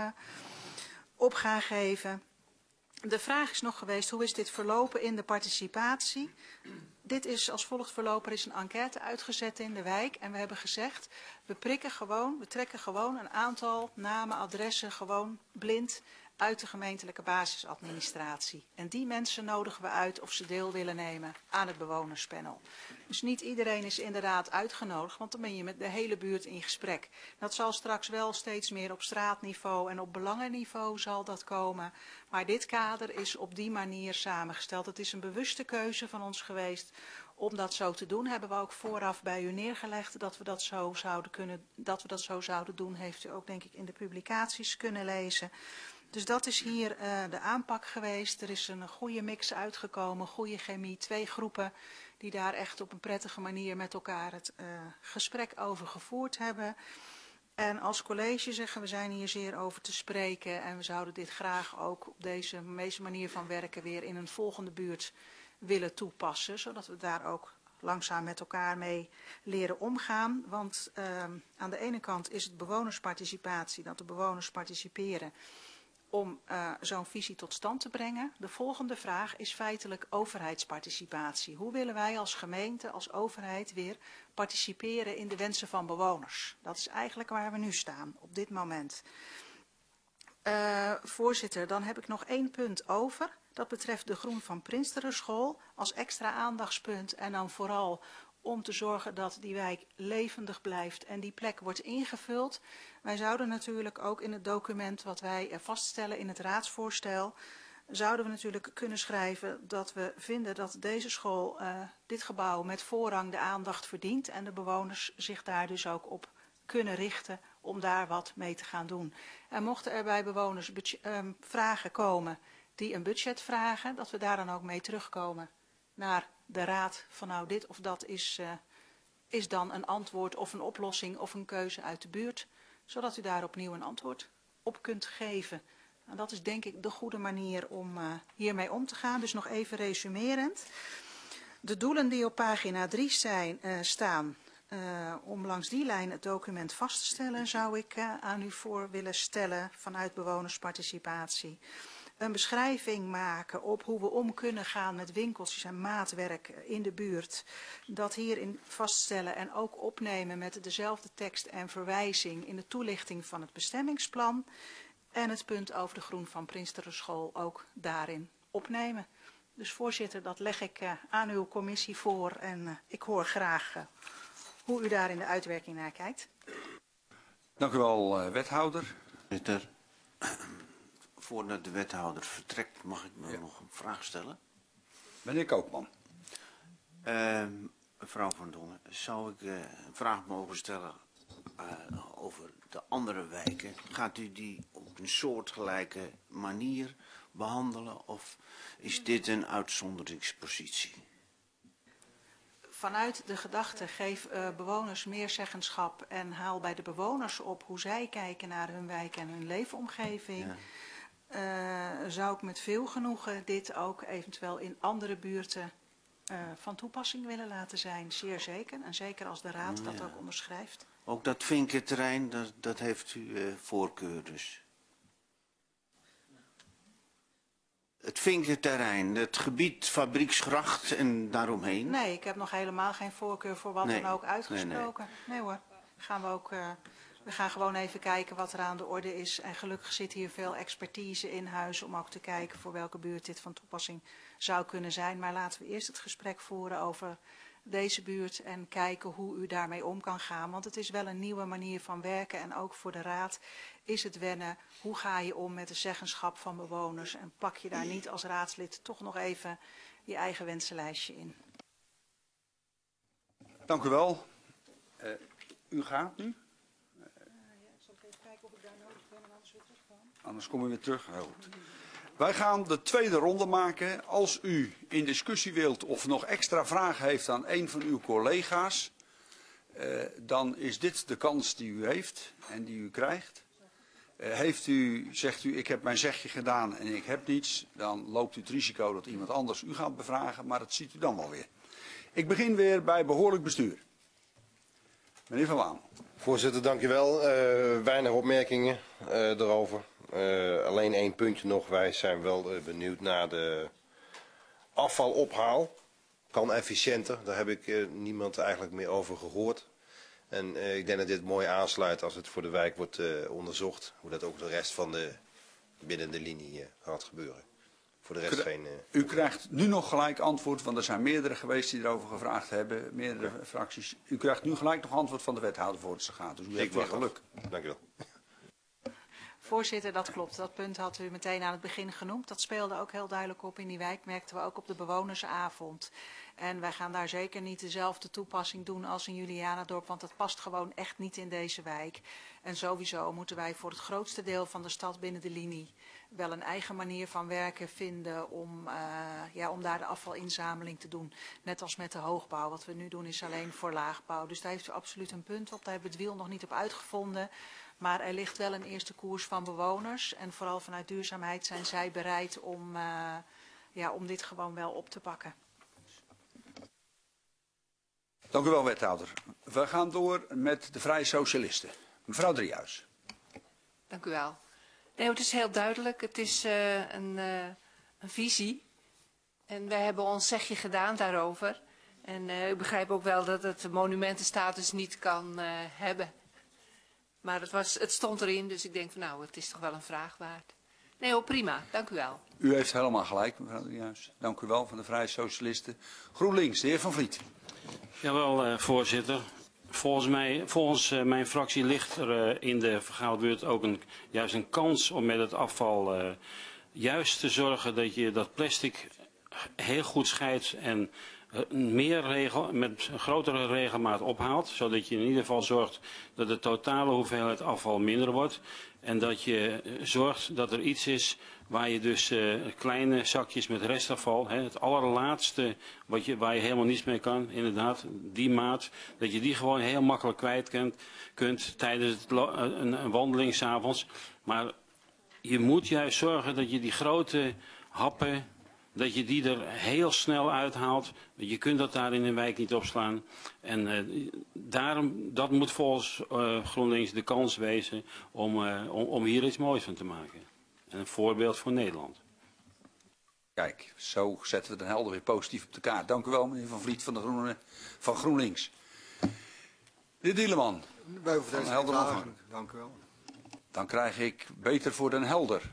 op gaan geven. De vraag is nog geweest, hoe is dit verlopen in de participatie? Dit is als volgt verlopen, er is een enquête uitgezet in de wijk en we hebben gezegd, we trekken gewoon een aantal namen, adressen, gewoon blind uit de gemeentelijke basisadministratie. En die mensen nodigen we uit of ze deel willen nemen aan het bewonerspanel. Dus niet iedereen is inderdaad uitgenodigd, want dan ben je met de hele buurt in gesprek. Dat zal straks wel steeds meer op straatniveau en op belangenniveau zal dat komen. Maar dit kader is op die manier samengesteld. Het is een bewuste keuze van ons geweest om dat zo te doen. Hebben we ook vooraf bij u neergelegd dat we dat zo zouden doen. Heeft u ook denk ik in de publicaties kunnen lezen. Dus dat is hier de aanpak geweest. Er is een goede mix uitgekomen, goede chemie. 2 groepen die daar echt op een prettige manier met elkaar het gesprek over gevoerd hebben. En als college zeggen we zijn hier zeer over te spreken. En we zouden dit graag ook op deze manier van werken weer in een volgende buurt willen toepassen. Zodat we daar ook langzaam met elkaar mee leren omgaan. Want aan de ene kant is het bewonersparticipatie, dat de bewoners participeren om zo'n visie tot stand te brengen. De volgende vraag is feitelijk overheidsparticipatie. Hoe willen wij als gemeente, als overheid weer participeren in de wensen van bewoners? Dat is eigenlijk waar we nu staan, op dit moment. Voorzitter, dan heb ik nog 1 punt over. Dat betreft de Groen van Prinsterenschool als extra aandachtspunt en dan vooral om te zorgen dat die wijk levendig blijft en die plek wordt ingevuld. Wij zouden natuurlijk ook in het document wat wij vaststellen in het raadsvoorstel, zouden we natuurlijk kunnen schrijven dat we vinden dat deze school, dit gebouw met voorrang de aandacht verdient en de bewoners zich daar dus ook op kunnen richten om daar wat mee te gaan doen. En mochten er bij bewoners vragen komen die een budget vragen, dat we daar dan ook mee terugkomen naar de raad van nou dit of dat is dan een antwoord of een oplossing of een keuze uit de buurt, zodat u daar opnieuw een antwoord op kunt geven. En dat is denk ik de goede manier om hiermee om te gaan. Dus nog even resumerend. De doelen die op pagina 3 staan, om langs die lijn het document vast te stellen, zou ik aan u voor willen stellen vanuit bewonersparticipatie. Een beschrijving maken op hoe we om kunnen gaan met winkeltjes en maatwerk in de buurt. Dat hierin vaststellen en ook opnemen met dezelfde tekst en verwijzing in de toelichting van het bestemmingsplan. En het punt over de Groen van Prinsterenschool ook daarin opnemen. Dus voorzitter, dat leg ik aan uw commissie voor en ik hoor graag hoe u daar in de uitwerking naar kijkt. Dank u wel, wethouder. Voorzitter, voordat de wethouder vertrekt, mag ik nog een vraag stellen? Meneer Koopman. Mevrouw Van Dongen, zou ik een vraag mogen stellen over de andere wijken? Gaat u die op een soortgelijke manier behandelen of is dit een uitzonderingspositie? Vanuit de gedachte geef bewoners meer zeggenschap en haal bij de bewoners op hoe zij kijken naar hun wijk en hun leefomgeving. Ja. Zou ik met veel genoegen dit ook eventueel in andere buurten van toepassing willen laten zijn. Zeer zeker. En zeker als de raad dat ook onderschrijft. Ook dat vinkenterrein, dat heeft u voorkeur dus? Het vinkenterrein, het gebied Fabrieksgracht en daaromheen? Nee, ik heb nog helemaal geen voorkeur voor wat dan ook uitgesproken. Nee hoor, we gaan gewoon even kijken wat er aan de orde is. En gelukkig zit hier veel expertise in huis om ook te kijken voor welke buurt dit van toepassing zou kunnen zijn. Maar laten we eerst het gesprek voeren over deze buurt en kijken hoe u daarmee om kan gaan. Want het is wel een nieuwe manier van werken en ook voor de raad is het wennen. Hoe ga je om met de zeggenschap van bewoners en pak je daar niet als raadslid toch nog even je eigen wensenlijstje in. Dank u wel. U gaat nu? Ik zal even kijken of ik daar nodig ben en anders weer terugkomen. Anders komen we weer terug. Heel goed. Wij gaan de tweede ronde maken. Als u in discussie wilt of nog extra vragen heeft aan een van uw collega's, dan is dit de kans die u heeft en die u krijgt. Zegt u, ik heb mijn zegje gedaan en ik heb niets, dan loopt u het risico dat iemand anders u gaat bevragen, maar dat ziet u dan wel weer. Ik begin weer bij behoorlijk bestuur. Meneer Van Waan. Voorzitter, dank u wel. Weinig opmerkingen erover. Alleen één puntje nog. Wij zijn wel benieuwd naar de afvalophaal. Kan efficiënter. Daar heb ik niemand eigenlijk meer over gehoord. En ik denk dat dit mooi aansluit als het voor de wijk wordt onderzocht. Hoe dat ook de rest van binnen de linie gaat gebeuren. Voor de rest geen... U krijgt nu nog gelijk antwoord, want er zijn meerdere geweest die erover gevraagd hebben. Meerdere fracties. U krijgt nu gelijk nog antwoord van de wethouder voor het ze gaat. Dus u heeft weer geluk. Dank u wel. Voorzitter, dat klopt. Dat punt had u meteen aan het begin genoemd. Dat speelde ook heel duidelijk op in die wijk. Merkten we ook op de bewonersavond. En wij gaan daar zeker niet dezelfde toepassing doen als in Julianadorp. Want dat past gewoon echt niet in deze wijk. En sowieso moeten wij voor het grootste deel van de stad binnen de linie wel een eigen manier van werken vinden om daar de afvalinzameling te doen. Net als met de hoogbouw. Wat we nu doen is alleen voor laagbouw. Dus daar heeft u absoluut een punt op. Daar hebben we het wiel nog niet op uitgevonden. Maar er ligt wel een eerste koers van bewoners. En vooral vanuit duurzaamheid zijn zij bereid om dit gewoon wel op te pakken. Dank u wel, wethouder. We gaan door met de Vrije Socialisten. Mevrouw Driehuis. Dank u wel. Nee, het is heel duidelijk. Het is een visie. En wij hebben ons zegje gedaan daarover. En ik begrijp ook wel dat het de monumentenstatus niet kan hebben. Maar het stond erin, dus ik denk van nou, het is toch wel een vraag waard. Nee hoor, prima. Dank u wel. U heeft helemaal gelijk, mevrouw Driehuis. Dank u wel van de Vrije Socialisten. GroenLinks, de heer Van Vliet. Jawel, voorzitter. Volgens mijn fractie ligt er in de vergaderbuurt ook juist een kans om met het afval juist te zorgen dat je dat plastic heel goed scheidt en met een grotere regelmaat ophaalt. Zodat je in ieder geval zorgt dat de totale hoeveelheid afval minder wordt. En dat je zorgt dat er iets is waar je dus kleine zakjes met restafval, het allerlaatste waar je helemaal niets mee kan, inderdaad, die maat, dat je die gewoon heel makkelijk kwijt kunt tijdens een wandeling 's avonds. Maar je moet juist zorgen dat je die grote happen, dat je die er heel snel uithaalt. Je kunt dat daar in een wijk niet opslaan. En dat moet volgens GroenLinks de kans wezen om hier iets moois van te maken. En een voorbeeld voor Nederland. Kijk, zo zetten we Den Helder weer positief op de kaart. Dank u wel, meneer Van Vliet van GroenLinks. De heer Dieleman. Van Helder Onafhankelijk. Dank u wel. Dan krijg ik beter voor Den Helder.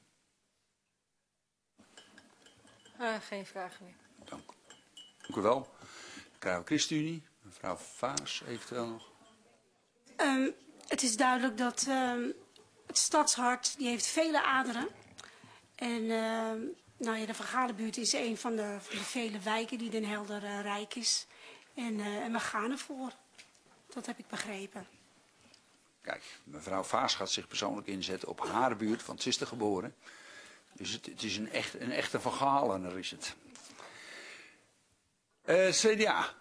Geen vragen meer. Dank u wel. Dan krijgen we ChristenUnie. Mevrouw Vaas eventueel nog. Het is duidelijk dat het Stadshart, die heeft vele aderen. En de Vergalenbuurt is een van de vele wijken die Den Helder rijk is. En we gaan ervoor. Dat heb ik begrepen. Kijk, mevrouw Vaas gaat zich persoonlijk inzetten op haar buurt, want ze is er geboren. Dus het is een echte Van Galener is het. CDA.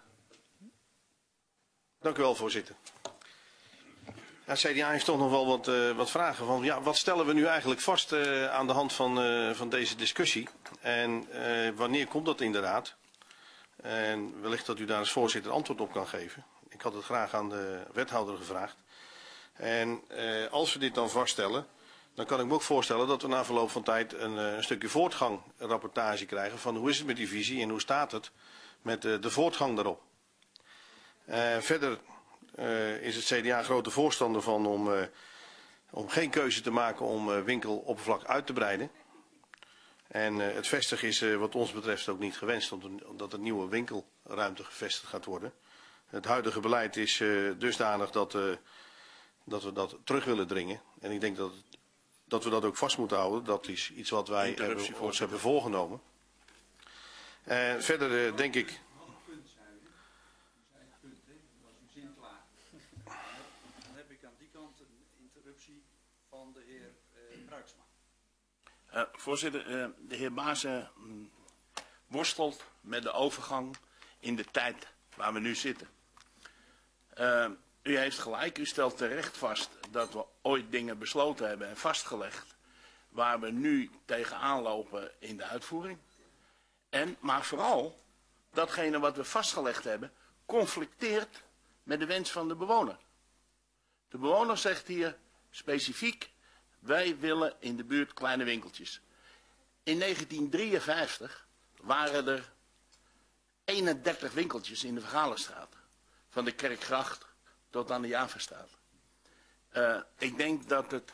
Dank u wel, voorzitter. Ja, CDA heeft toch nog wel wat vragen van, ja, wat stellen we nu eigenlijk vast aan de hand van deze discussie? En wanneer komt dat inderdaad? En wellicht dat u daar als voorzitter antwoord op kan geven. Ik had het graag aan de wethouder gevraagd. En als we dit dan vaststellen, dan kan ik me ook voorstellen dat we na verloop van tijd een stukje voortgangrapportage krijgen van hoe is het met die visie en hoe staat het met de voortgang daarop. Verder is het CDA grote voorstander van om geen keuze te maken om winkeloppervlak uit te breiden. En het vestigen is wat ons betreft ook niet gewenst, omdat er nieuwe winkelruimte gevestigd gaat worden. Het huidige beleid is dusdanig dat we dat terug willen dringen. En ik denk dat we dat ook vast moeten houden. Dat is iets wat wij ons hebben voorgenomen. Verder denk ik... Dan heb ik aan die kant een interruptie van de heer Bruiksma. Voorzitter, de heer Baasen worstelt met de overgang in de tijd waar we nu zitten. U heeft gelijk, u stelt terecht vast dat we ooit dingen besloten hebben en vastgelegd waar we nu tegenaan lopen in de uitvoering. Maar vooral, datgene wat we vastgelegd hebben, conflicteert met de wens van de bewoner. De bewoner zegt hier specifiek, wij willen in de buurt kleine winkeltjes. In 1953 waren er 31 winkeltjes in de Vergalenstraat. Van de Kerkgracht tot aan de Javastraat. Ik denk dat het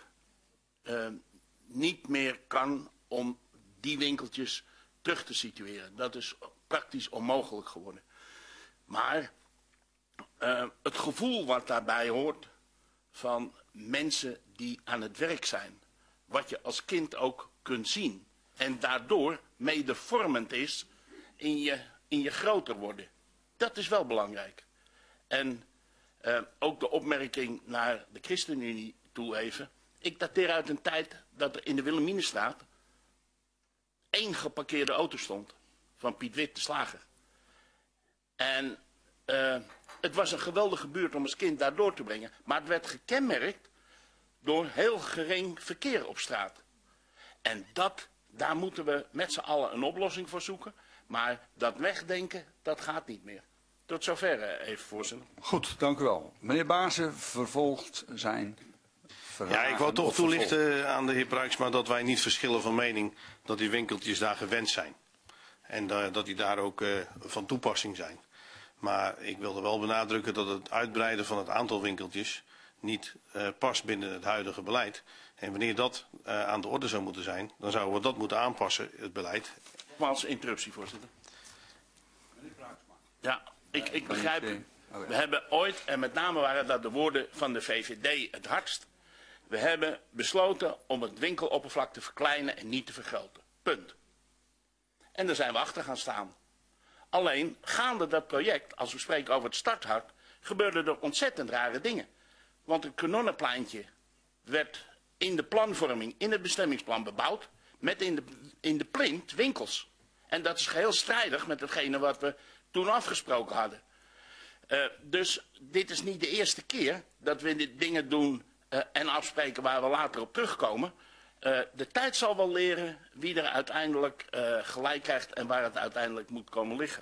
niet meer kan om die winkeltjes terug te situeren. Dat is praktisch onmogelijk geworden. Maar het gevoel wat daarbij hoort van mensen die aan het werk zijn. Wat je als kind ook kunt zien. En daardoor mede vormend is in je groter worden. Dat is wel belangrijk. En ook de opmerking naar de ChristenUnie toe even. Ik dateer uit een tijd dat er in de Wilhelminastraat 1 geparkeerde auto stond. Van Piet Wit, de slager. En het was een geweldige buurt om als kind daar door te brengen. Maar het werd gekenmerkt door heel gering verkeer op straat. En daar moeten we met z'n allen een oplossing voor zoeken. Maar dat wegdenken, dat gaat niet meer. Tot zover even, voorzitter. Goed, dank u wel. Meneer Baasen vervolgt zijn verhaal. Ja, ik wou toch toelichten aan de heer Bruiksma dat wij niet verschillen van mening dat die winkeltjes daar gewend zijn. En dat die daar ook van toepassing zijn. Maar ik wilde wel benadrukken dat het uitbreiden van het aantal winkeltjes niet past binnen het huidige beleid. En wanneer dat aan de orde zou moeten zijn, dan zouden we dat moeten aanpassen, het beleid. Nogmaals interruptie, voorzitter. Ja, ik begrijp u. We hebben ooit, en met name waren dat de woorden van de VVD het hardst. We hebben besloten om het winkeloppervlak te verkleinen en niet te vergroten. Punt. En daar zijn we achter gaan staan. Alleen gaande dat project, als we spreken over het starthart, gebeurden er ontzettend rare dingen. Want een kanonnenpleintje werd in de planvorming, in het bestemmingsplan bebouwd, met in de plint winkels. En dat is geheel strijdig met hetgene wat we toen afgesproken hadden. Dus dit is niet de eerste keer dat we dit dingen doen en afspreken waar we later op terugkomen. De tijd zal wel leren wie er uiteindelijk gelijk krijgt en waar het uiteindelijk moet komen liggen.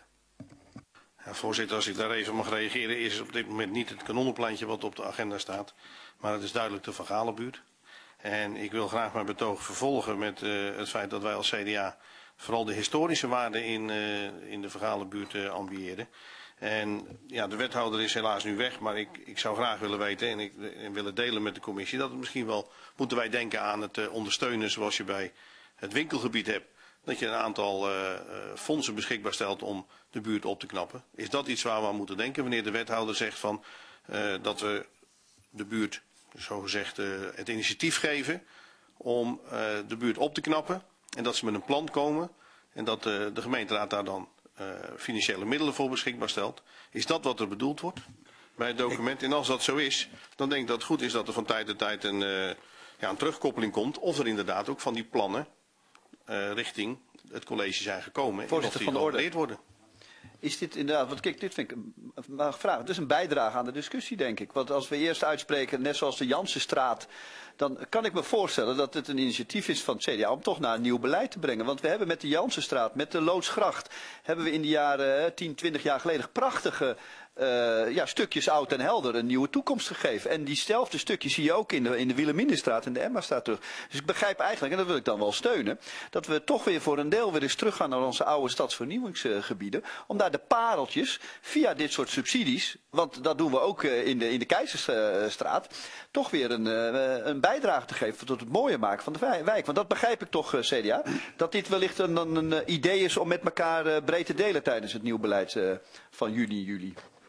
Ja, voorzitter, als ik daar even mag reageren, is het op dit moment niet het kanonnenplantje wat op de agenda staat, maar het is duidelijk de Van Galenbuurt. En ik wil graag mijn betoog vervolgen met het feit dat wij als CDA vooral de historische waarde in de Van Galenbuurt ambiëren. En ja, de wethouder is helaas nu weg, maar ik zou graag willen weten en willen delen met de commissie dat het misschien wel, moeten wij denken aan het ondersteunen zoals je bij het winkelgebied hebt. Dat je een aantal fondsen beschikbaar stelt om de buurt op te knappen. Is dat iets waar we aan moeten denken wanneer de wethouder zegt van, dat we de buurt zogezegd het initiatief geven om de buurt op te knappen. En dat ze met een plan komen en dat de gemeenteraad daar dan financiële middelen voor beschikbaar stelt. Is dat wat er bedoeld wordt bij het document? En als dat zo is, dan denk ik dat het goed is dat er van tijd tot tijd een terugkoppeling komt. Of er inderdaad ook van die plannen richting het college zijn gekomen. Voorzitter en van de orde. worden. Is dit inderdaad, want kijk, dit vind ik een vraag. Het is een bijdrage aan de discussie, denk ik. Want als we eerst uitspreken, net zoals de Jansenstraat, dan kan ik me voorstellen dat het een initiatief is van het CDA om toch naar een nieuw beleid te brengen. Want we hebben met de Jansenstraat, met de Loodsgracht, hebben we in de jaren 10, 20 jaar geleden prachtige stukjes oud en helder een nieuwe toekomst gegeven. En diezelfde stukjes zie je ook in de Wilhelminastraat en de Emmastraat terug. Dus ik begrijp eigenlijk, en dat wil ik dan wel steunen, dat we toch weer voor een deel weer eens teruggaan naar onze oude stadsvernieuwingsgebieden. Om daar de pareltjes via dit soort subsidies, want dat doen we ook in de Keizersstraat, toch weer een bijdrage te geven tot het mooier maken van de wijk. Want dat begrijp ik toch, CDA, dat dit wellicht een idee is om met elkaar breed te delen tijdens het nieuw beleid van juli.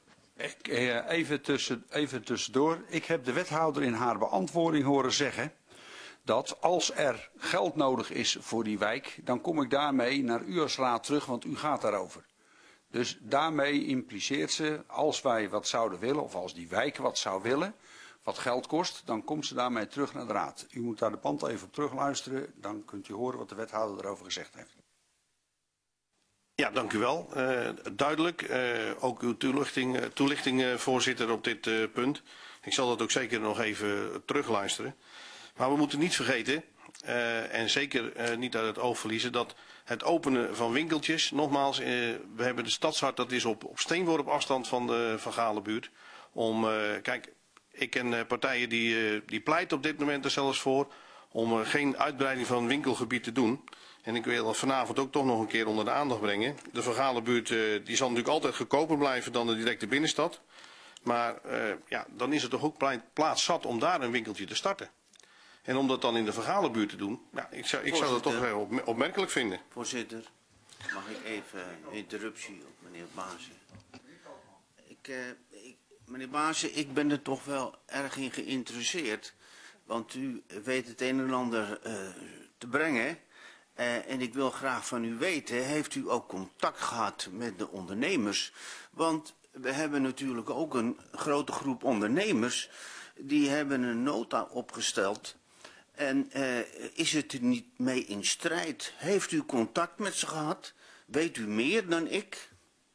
Even tussendoor. Ik heb de wethouder in haar beantwoording horen zeggen dat als er geld nodig is voor die wijk, dan kom ik daarmee naar u als raad terug, want u gaat daarover. Dus daarmee impliceert ze, als wij wat zouden willen, of als die wijk wat zou willen, wat geld kost, dan komt ze daarmee terug naar de raad. U moet daar de pand even op terugluisteren, dan kunt u horen wat de wethouder erover gezegd heeft. Ja, dank u wel. Duidelijk. Ook uw toelichting, voorzitter, op dit punt. Ik zal dat ook zeker nog even terugluisteren. Maar we moeten niet vergeten, en zeker niet uit het oog verliezen, dat het openen van winkeltjes, nogmaals, we hebben de Stadshart, dat is op steenworp afstand van de Van Galenbuurt. Kijk, ik ken partijen die pleiten op dit moment er zelfs voor om geen uitbreiding van een winkelgebied te doen. En ik wil dat vanavond ook toch nog een keer onder de aandacht brengen. De Van Galenbuurt die zal natuurlijk altijd goedkoper blijven dan de directe binnenstad. Maar dan is er toch ook plaats zat om daar een winkeltje te starten. En om dat dan in de Van Galenbuurt te doen, ik zou dat toch heel opmerkelijk vinden. Voorzitter, mag ik even een interruptie op meneer Baase? Meneer Baase, ik ben er toch wel erg in geïnteresseerd. Want u weet het een en ander te brengen. En ik wil graag van u weten, heeft u ook contact gehad met de ondernemers? Want we hebben natuurlijk ook een grote groep ondernemers, die hebben een nota opgesteld. En is het er niet mee in strijd? Heeft u contact met ze gehad? Weet u meer dan ik?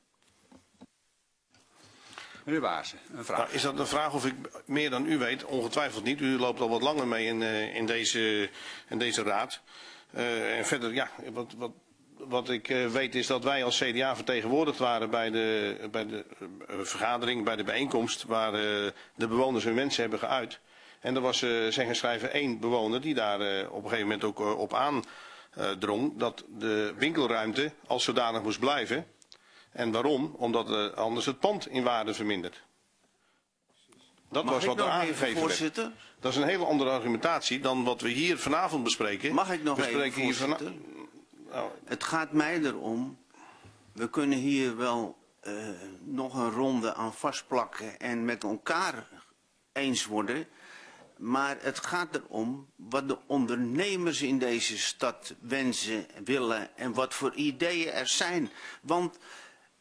Meneer Baase, een vraag. Nou, is dat een vraag of ik meer dan u weet? Ongetwijfeld niet. U loopt al wat langer mee in deze raad. En verder, wat ik weet is dat wij als CDA vertegenwoordigd waren bij de vergadering, bij de bijeenkomst, waar de bewoners hun wensen hebben geuit. En er was, zeg en schrijven, 1 bewoner die daar op een gegeven moment ook op aandrong dat de winkelruimte als zodanig moest blijven. En waarom? Omdat anders het pand in waarde vermindert. Dat was wat er aangegeven werd. Dat is een hele andere argumentatie dan wat we hier vanavond bespreken. Mag ik nog even, voorzitter? Het gaat mij erom, we kunnen hier wel nog een ronde aan vastplakken en met elkaar eens worden. Maar het gaat erom wat de ondernemers in deze stad wensen, willen en wat voor ideeën er zijn. Want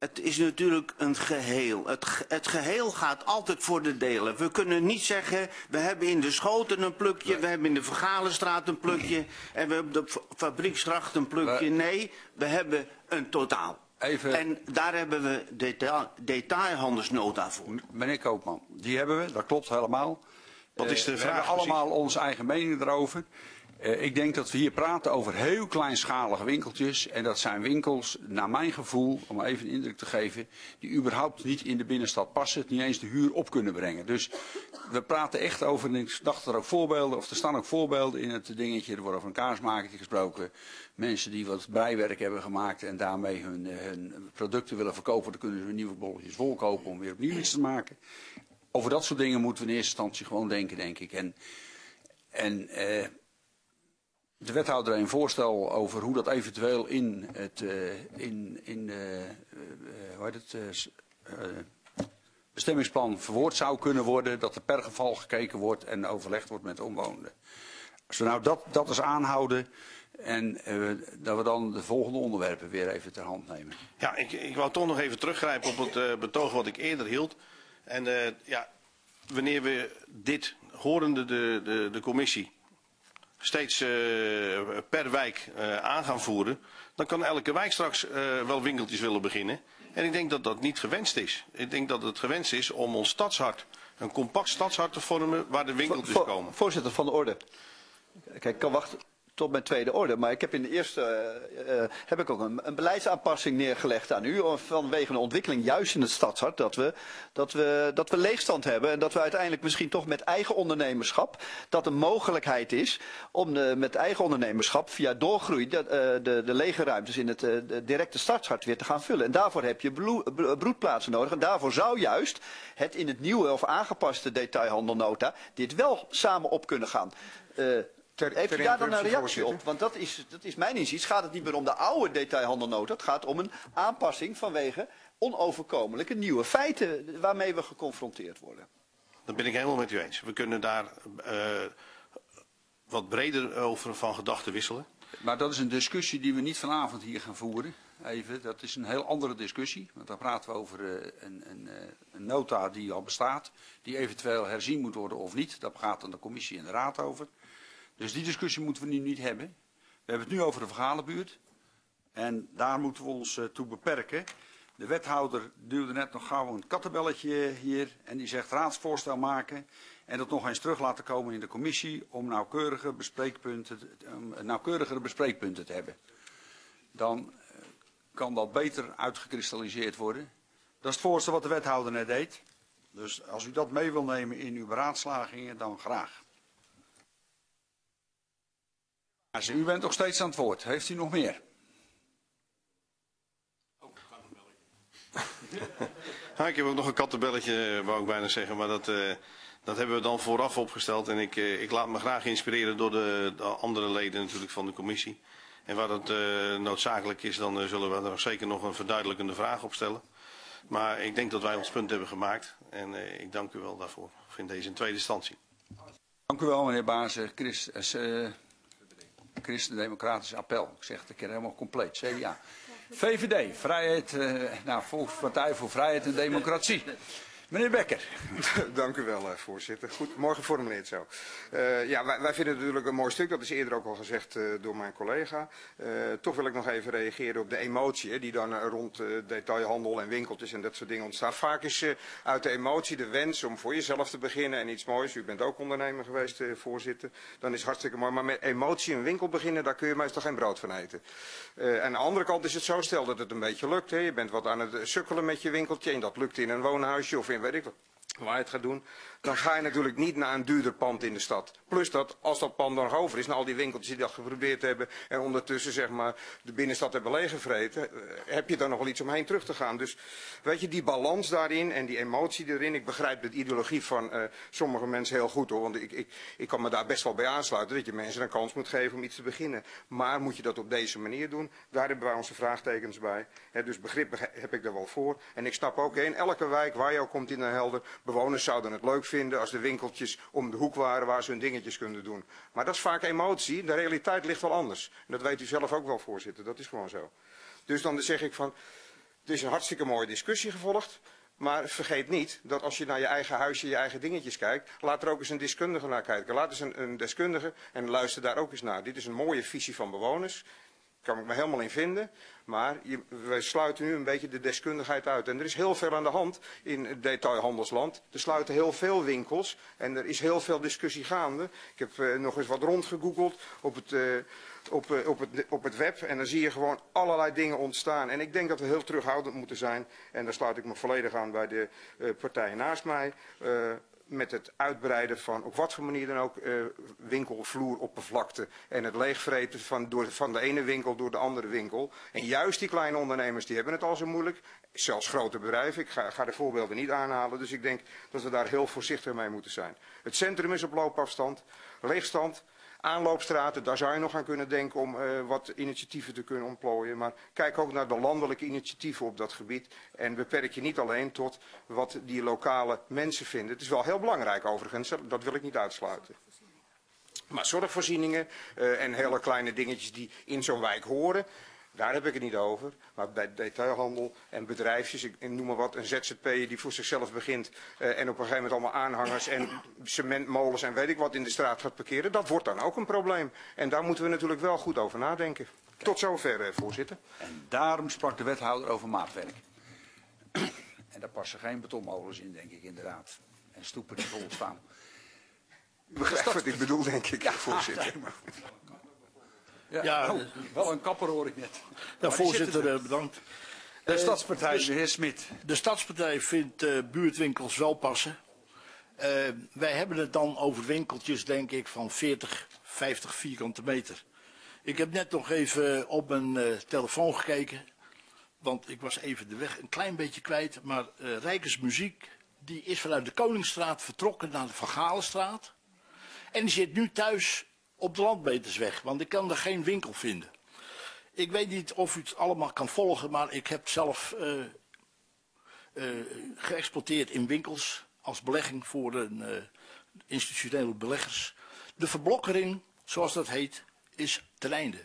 Het is natuurlijk een geheel. Het geheel gaat altijd voor de delen. We kunnen niet zeggen, we hebben in de Schoten een plukje, we hebben in de Vergalenstraat een plukje en we hebben op de Fabrieksgracht een plukje. Nee, we hebben een totaal. En daar hebben we detailhandelsnota voor. Meneer Koopman, die hebben we, dat klopt helemaal. Wat is de vraag? We hebben allemaal onze eigen mening erover. Ik denk dat we hier praten over heel kleinschalige winkeltjes. En dat zijn winkels, naar mijn gevoel, om even een indruk te geven, die überhaupt niet in de binnenstad passen. Niet eens de huur op kunnen brengen. Dus we praten echt over, en ik dacht er ook voorbeelden, of er staan ook voorbeelden in het dingetje. Er wordt over een kaarsmakertje gesproken. Mensen die wat breiwerk hebben gemaakt en daarmee hun producten willen verkopen. Dan kunnen ze nieuwe bolletjes volkopen om weer opnieuw iets te maken. Over dat soort dingen moeten we in eerste instantie gewoon denken, denk ik. De wethouder heeft een voorstel over hoe dat eventueel in het bestemmingsplan verwoord zou kunnen worden. Dat er per geval gekeken wordt en overlegd wordt met de omwonenden. Als we nou dat eens aanhouden en dat we dan de volgende onderwerpen weer even ter hand nemen. Ja, ik wou toch nog even teruggrijpen op het betoog wat ik eerder hield. En wanneer we dit, horende de commissie, steeds per wijk aan gaan voeren, dan kan elke wijk straks wel winkeltjes willen beginnen. En ik denk dat dat niet gewenst is. Ik denk dat het gewenst is om ons stadshart, een compact stadshart te vormen waar de winkeltjes komen. Voorzitter van de orde. Kijk, ik kan wachten tot mijn tweede orde, maar ik heb in de eerste heb ik ook een beleidsaanpassing neergelegd aan u vanwege een ontwikkeling juist in het stadshart dat we leegstand hebben en dat we uiteindelijk misschien toch met eigen ondernemerschap dat een mogelijkheid is om met eigen ondernemerschap via doorgroei de lege ruimtes in het directe stadshart weer te gaan vullen. En daarvoor heb je broedplaatsen nodig en daarvoor zou juist het in het nieuwe of aangepaste detailhandelnota dit wel samen op kunnen gaan. Heeft u daar dan een reactie op? Want dat is mijn inzicht. Gaat het niet meer om de oude detailhandelnota. Het gaat om een aanpassing vanwege onoverkomelijke nieuwe feiten waarmee we geconfronteerd worden. Dat ben ik helemaal met u eens. We kunnen daar wat breder over van gedachten wisselen. Maar dat is een discussie die we niet vanavond hier gaan voeren. Even, dat is een heel andere discussie. Want dan praten we over een nota die al bestaat. Die eventueel herzien moet worden of niet. Daar gaat dan de commissie en de raad over. Dus die discussie moeten we nu niet hebben. We hebben het nu over de Vergalenbuurt. En daar moeten we ons toe beperken. De wethouder duwde net nog gauw een kattenbelletje hier. En die zegt raadsvoorstel maken. En dat nog eens terug laten komen in de commissie. Om nauwkeurigere bespreekpunten te hebben. Dan kan dat beter uitgekristalliseerd worden. Dat is het voorstel wat de wethouder net deed. Dus als u dat mee wil nemen in uw beraadslagingen, dan graag. U bent nog steeds aan het woord. Heeft u nog meer? Ik heb ook nog een kattenbelletje, wou ik bijna zeggen. Maar dat hebben we dan vooraf opgesteld. En ik laat me graag inspireren door de andere leden natuurlijk van de commissie. En waar dat noodzakelijk is, dan zullen we er zeker nog een verduidelijkende vraag op stellen. Maar ik denk dat wij ons punt hebben gemaakt. En ik dank u wel daarvoor. Ik vind deze in tweede instantie. Dank u wel, meneer Bazen. Christen-Democratisch Appel. Ik zeg het een keer helemaal compleet. CDA. VVD, Vrijheid, Volkspartij voor Vrijheid en Democratie. Meneer Bekker. Dank u wel, voorzitter. Goed, mooi geformuleerd zo. Wij vinden het natuurlijk een mooi stuk. Dat is eerder ook al gezegd door mijn collega. Toch wil ik nog even reageren op de emotie die dan rond detailhandel en winkeltjes en dat soort dingen ontstaat. Vaak is uit de emotie de wens om voor jezelf te beginnen en iets moois. U bent ook ondernemer geweest, voorzitter. Dan is het hartstikke mooi. Maar met emotie een winkel beginnen, daar kun je meestal geen brood van eten. Aan de andere kant is het zo, stel dat het een beetje lukt. Hè. Je bent wat aan het sukkelen met je winkeltje en dat lukt in een woonhuisje of in weet ik wat, waar je het gaat doen, dan ga je natuurlijk niet naar een duurder pand in de stad. Plus dat, als dat pand dan nog over is, naar al die winkeltjes die dat geprobeerd hebben en ondertussen zeg maar de binnenstad hebben leeggevreten, heb je dan nog wel iets omheen terug te gaan. Dus weet je, die balans daarin en die emotie erin, ik begrijp de ideologie van sommige mensen heel goed hoor, want ik kan me daar best wel bij aansluiten, dat je mensen een kans moet geven om iets te beginnen. Maar moet je dat op deze manier doen? Daar hebben wij onze vraagtekens bij. Dus begrip heb ik daar wel voor. En ik snap ook in elke wijk waar je ook komt in Den Helder, bewoners zouden het leuk vinden als de winkeltjes om de hoek waren waar ze hun dingetjes kunnen doen. Maar dat is vaak emotie. De realiteit ligt wel anders. En dat weet u zelf ook wel, voorzitter. Dat is gewoon zo. Dus dan zeg ik van, Er is een hartstikke mooie discussie gevolgd. Maar vergeet niet dat als je naar je eigen huisje, je eigen dingetjes kijkt, laat er ook eens een deskundige naar kijken. Laat eens een deskundige en luister daar ook eens naar. Dit is een mooie visie van bewoners. Daar kan ik me helemaal in vinden. Maar wij sluiten nu een beetje de deskundigheid uit. En er is heel veel aan de hand in het detailhandelsland. Er sluiten heel veel winkels en er is heel veel discussie gaande. Ik heb nog eens wat rondgegoogeld op het web. En dan zie je gewoon allerlei dingen ontstaan. En ik denk dat we heel terughoudend moeten zijn. En daar sluit ik me volledig aan bij de partijen naast mij. Met het uitbreiden van op wat voor manier dan ook winkelvloeroppervlakte en het leegvreten van de ene winkel door de andere winkel. En juist die kleine ondernemers die hebben het al zo moeilijk, zelfs grote bedrijven. Ik ga de voorbeelden niet aanhalen, dus ik denk dat we daar heel voorzichtig mee moeten zijn. Het centrum is op loopafstand, leegstand. Aanloopstraten, daar zou je nog aan kunnen denken om wat initiatieven te kunnen ontplooien. Maar kijk ook naar de landelijke initiatieven op dat gebied. En beperk je niet alleen tot wat die lokale mensen vinden. Het is wel heel belangrijk overigens, dat wil ik niet uitsluiten. Maar zorgvoorzieningen en hele kleine dingetjes die in zo'n wijk horen, daar heb ik het niet over. Maar bij detailhandel en bedrijfjes, ik noem maar wat, een ZZP'er die voor zichzelf begint en op een gegeven moment allemaal aanhangers en cementmolens en weet ik wat in de straat gaat parkeren, dat wordt dan ook een probleem. En daar moeten we natuurlijk wel goed over nadenken. Tot zover, voorzitter. En daarom sprak de wethouder over maatwerk. En daar passen geen betonmolens in, denk ik inderdaad. En stoepen die vol staan. U begrijpt wat ik bedoel, denk ik, voorzitter. Ja, wel een kapper hoor ik net. Ja, voorzitter, bedankt. De Stadspartij, de heer Smit. De Stadspartij vindt buurtwinkels wel passen. Wij hebben het dan over winkeltjes, denk ik, van 40, 50 vierkante meter. Ik heb net nog even op mijn telefoon gekeken. Want ik was even de weg een klein beetje kwijt. Maar Rijkers Muziek, die is vanuit de Koningsstraat vertrokken naar de Van Galenstraat. En die zit nu thuis op de Landmetersweg, want ik kan er geen winkel vinden. Ik weet niet of u het allemaal kan volgen, maar ik heb zelf geëxporteerd in winkels als belegging voor institutionele beleggers. De verblokkering, zoals dat heet, is ten einde.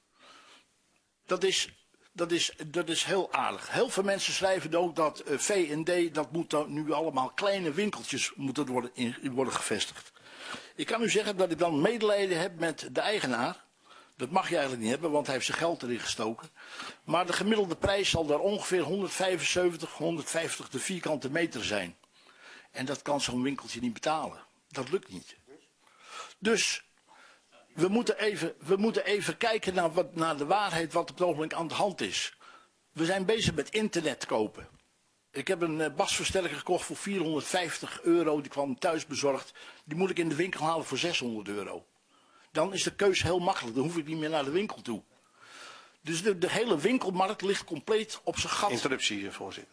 Dat is heel aardig. Heel veel mensen schrijven ook dat V&D, dat moet dan nu allemaal kleine winkeltjes moeten worden gevestigd. Ik kan u zeggen dat ik dan medelijden heb met de eigenaar. Dat mag je eigenlijk niet hebben, want hij heeft zijn geld erin gestoken. Maar de gemiddelde prijs zal daar ongeveer 175, 150 de vierkante meter zijn. En dat kan zo'n winkeltje niet betalen. Dat lukt niet. Dus we moeten even kijken naar de waarheid wat op het ogenblik aan de hand is. We zijn bezig met internet kopen. Ik heb een basversterker gekocht voor €450. Die kwam thuis bezorgd. Die moet ik in de winkel halen voor €600. Dan is de keus heel makkelijk. Dan hoef ik niet meer naar de winkel toe. Dus de hele winkelmarkt ligt compleet op zijn gat. Interruptie, voorzitter.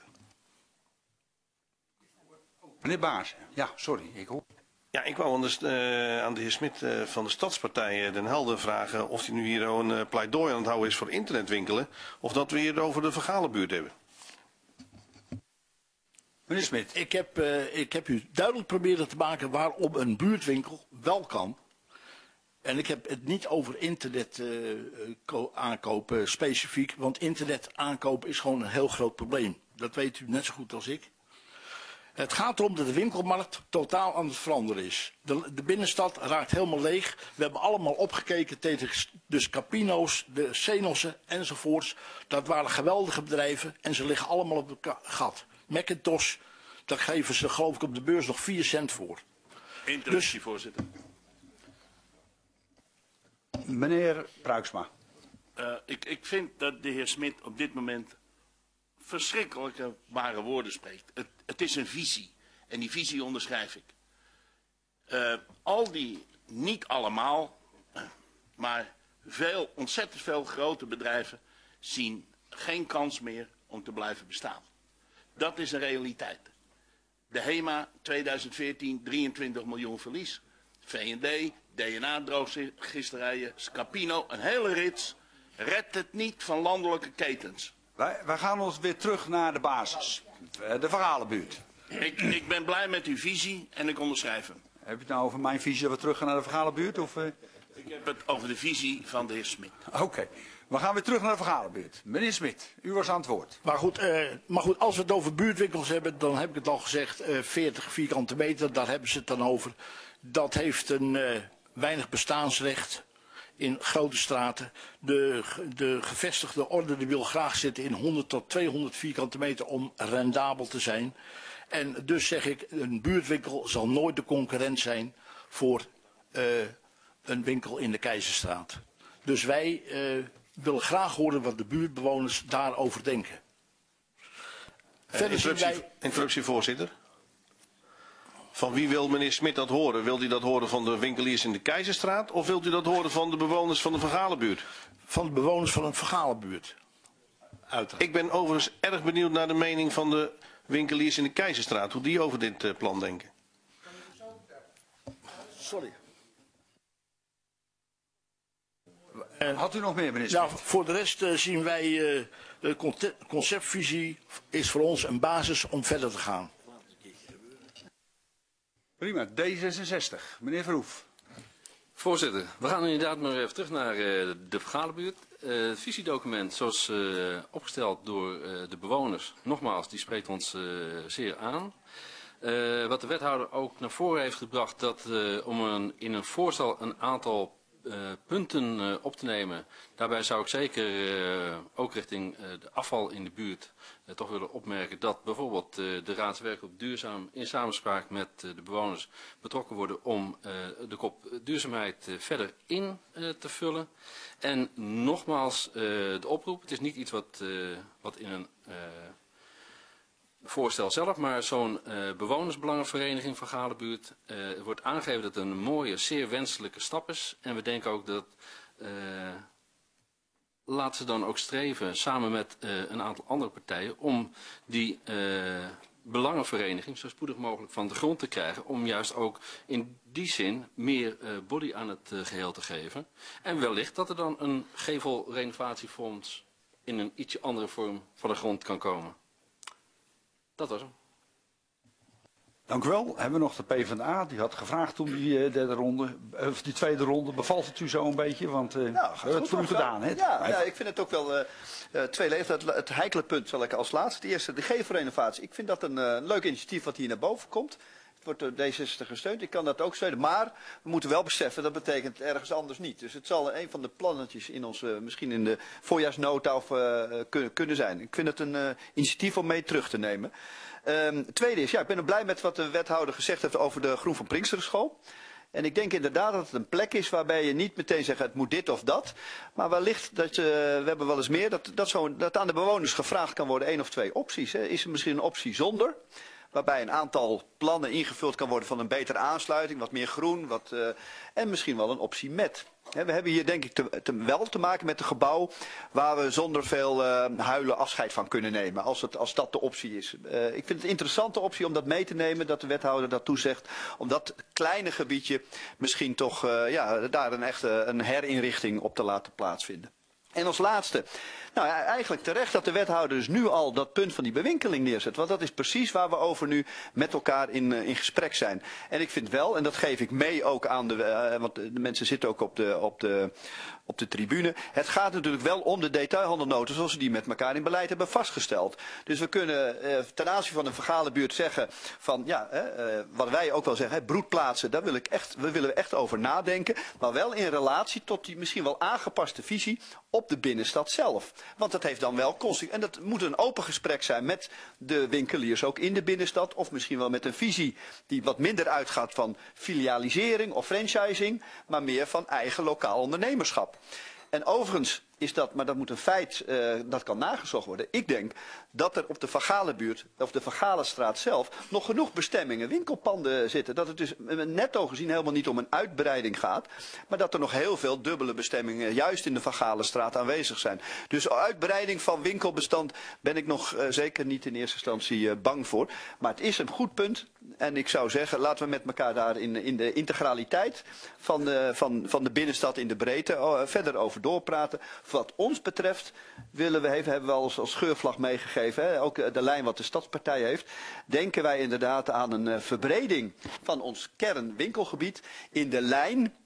Meneer Baars, ja, sorry. Ja, ik wou aan de heer Smit van de Stadspartij Den Helder vragen of hij nu hier een pleidooi aan het houden is voor internetwinkelen. Of dat we hier over de Vergalenbuurt hebben. Meneer Smit. Ik heb u duidelijk proberen te maken waarom een buurtwinkel wel kan. En ik heb het niet over internet aankopen specifiek. Want internet aankopen is gewoon een heel groot probleem. Dat weet u net zo goed als ik. Het gaat erom dat de winkelmarkt totaal aan het veranderen is. De binnenstad raakt helemaal leeg. We hebben allemaal opgekeken tegen de Scapino's, de Cenossen enzovoorts. Dat waren geweldige bedrijven en ze liggen allemaal op het gat. Macintosh, daar geven ze geloof ik op de beurs nog 4 cent voor. Interruptie, voorzitter. Meneer Pruiksma. Ik vind dat de heer Smit op dit moment verschrikkelijke ware woorden spreekt. Het is een visie. En die visie onderschrijf ik. Al die, niet allemaal, maar ontzettend veel grote bedrijven zien geen kans meer om te blijven bestaan. Dat is een realiteit. De HEMA 2014 23 miljoen verlies. V&D, DNA drooggisterijen, Scapino, een hele rits. Redt het niet van landelijke ketens. Wij gaan ons weer terug naar de basis. De Vergalenbuurt. Ik ben blij met uw visie en ik onderschrijf hem. Heb je het nou over mijn visie dat we terug gaan naar de Vergalenbuurt? Of, Ik heb het over de visie van de heer Smit. Oké. We gaan weer terug naar de vergaderbuurt. Meneer Smit, u was aan het woord. Maar goed, als we het over buurtwinkels hebben, dan heb ik het al gezegd, 40 vierkante meter, daar hebben ze het dan over. Dat heeft een weinig bestaansrecht in grote straten. De gevestigde orde die wil graag zitten in 100 tot 200 vierkante meter om rendabel te zijn. En dus zeg ik, een buurtwinkel zal nooit de concurrent zijn voor een winkel in de Keizerstraat. Dus wij willen graag horen wat de buurtbewoners daarover denken. Interruptie, voorzitter. Van wie wil meneer Smit dat horen? Wilt u dat horen van de winkeliers in de Keizerstraat of wilt u dat horen van de bewoners van de Vergalenbuurt? Van de bewoners van een Vergalenbuurt. Uiteraard. Ik ben overigens erg benieuwd naar de mening van de winkeliers in de Keizerstraat, hoe die over dit plan denken. Sorry. Had u nog meer, meneer Smit? Voor de rest zien wij, de conceptvisie is voor ons een basis om verder te gaan. Prima, D66. Meneer Verhoef. Voorzitter, we gaan inderdaad maar even terug naar de Vergalenbuurt. Het visiedocument zoals opgesteld door de bewoners, nogmaals, die spreekt ons zeer aan. Wat de wethouder ook naar voren heeft gebracht, dat om in een voorstel een aantal punten op te nemen. Daarbij zou ik zeker ook richting de afval in de buurt toch willen opmerken dat bijvoorbeeld de raadswerkgroep duurzaam in samenspraak met de bewoners betrokken worden om de kop duurzaamheid verder in te vullen. En nogmaals de oproep, het is niet iets wat in een voorstel zelf, maar zo'n bewonersbelangenvereniging van Galenbuurt wordt aangegeven dat het een mooie, zeer wenselijke stap is. En we denken ook dat laten ze dan ook streven samen met een aantal andere partijen om die belangenvereniging zo spoedig mogelijk van de grond te krijgen. Om juist ook in die zin meer body aan het geheel te geven. En wellicht dat er dan een gevelrenovatiefonds in een ietsje andere vorm van de grond kan komen. Dat was hem. Dank u wel. Hebben we nog de PvdA, die had gevraagd om die die tweede ronde. Bevalt het u zo een beetje? Want we hebben het voor u gedaan. Hè? Ja, ik vind het ook wel tweeledig. Het heikele punt zal ik als laatste. Het eerste, de gevelrenovatie. Ik vind dat een leuk initiatief wat hier naar boven komt. Het wordt door D66 gesteund. Ik kan dat ook steunen. Maar we moeten wel beseffen, dat betekent ergens anders niet. Dus het zal een van de plannetjes in ons, misschien in de voorjaarsnota kunnen zijn. Ik vind het een initiatief om mee terug te nemen. Tweede is, ik ben er blij met wat de wethouder gezegd heeft over de Groen van Pinksterschool. En ik denk inderdaad dat het een plek is waarbij je niet meteen zegt het moet dit of dat. Maar wellicht, we hebben wel eens meer, dat aan de bewoners gevraagd kan worden 1 of 2 opties. Hè. Is er misschien een optie zonder? Waarbij een aantal plannen ingevuld kan worden van een betere aansluiting, wat meer groen, en misschien wel een optie met. We hebben hier denk ik wel te maken met een gebouw waar we zonder veel huilen afscheid van kunnen nemen, als dat de optie is. Ik vind het een interessante optie om dat mee te nemen, dat de wethouder dat toezegt, om dat kleine gebiedje misschien toch daar een herinrichting op te laten plaatsvinden. En als laatste, eigenlijk terecht dat de wethouder dus nu al dat punt van die bewinkeling neerzet. Want dat is precies waar we over nu met elkaar in gesprek zijn. En ik vind wel, en dat geef ik mee ook aan want de mensen zitten ook op de tribune. Het gaat natuurlijk wel om de detailhandelnoten zoals we die met elkaar in beleid hebben vastgesteld. Dus we kunnen ten aanzien van de Vergalenbuurt zeggen van wat wij ook wel zeggen, broedplaatsen, daar willen we echt over nadenken. Maar wel in relatie tot die misschien wel aangepaste visie op de binnenstad zelf. Want dat heeft dan wel consequenties. En dat moet een open gesprek zijn met de winkeliers ook in de binnenstad. Of misschien wel met een visie die wat minder uitgaat van filialisering of franchising. Maar meer van eigen lokaal ondernemerschap. En overigens is dat, maar dat moet een feit, dat kan nagezocht worden. Ik denk dat er op de Vergalenbuurt, of de Vergalenstraat zelf, nog genoeg bestemmingen, winkelpanden zitten. Dat het dus netto gezien helemaal niet om een uitbreiding gaat. Maar dat er nog heel veel dubbele bestemmingen juist in de Vergalenstraat aanwezig zijn. Dus uitbreiding van winkelbestand ben ik nog zeker niet in eerste instantie bang voor. Maar het is een goed punt. En ik zou zeggen, laten we met elkaar daar in de integraliteit van de binnenstad in de breedte verder over doorpraten. Wat ons betreft hebben we als scheurvlag meegegeven, hè, ook de lijn wat de Stadspartij heeft. Denken wij inderdaad aan een verbreding van ons kernwinkelgebied in de lijn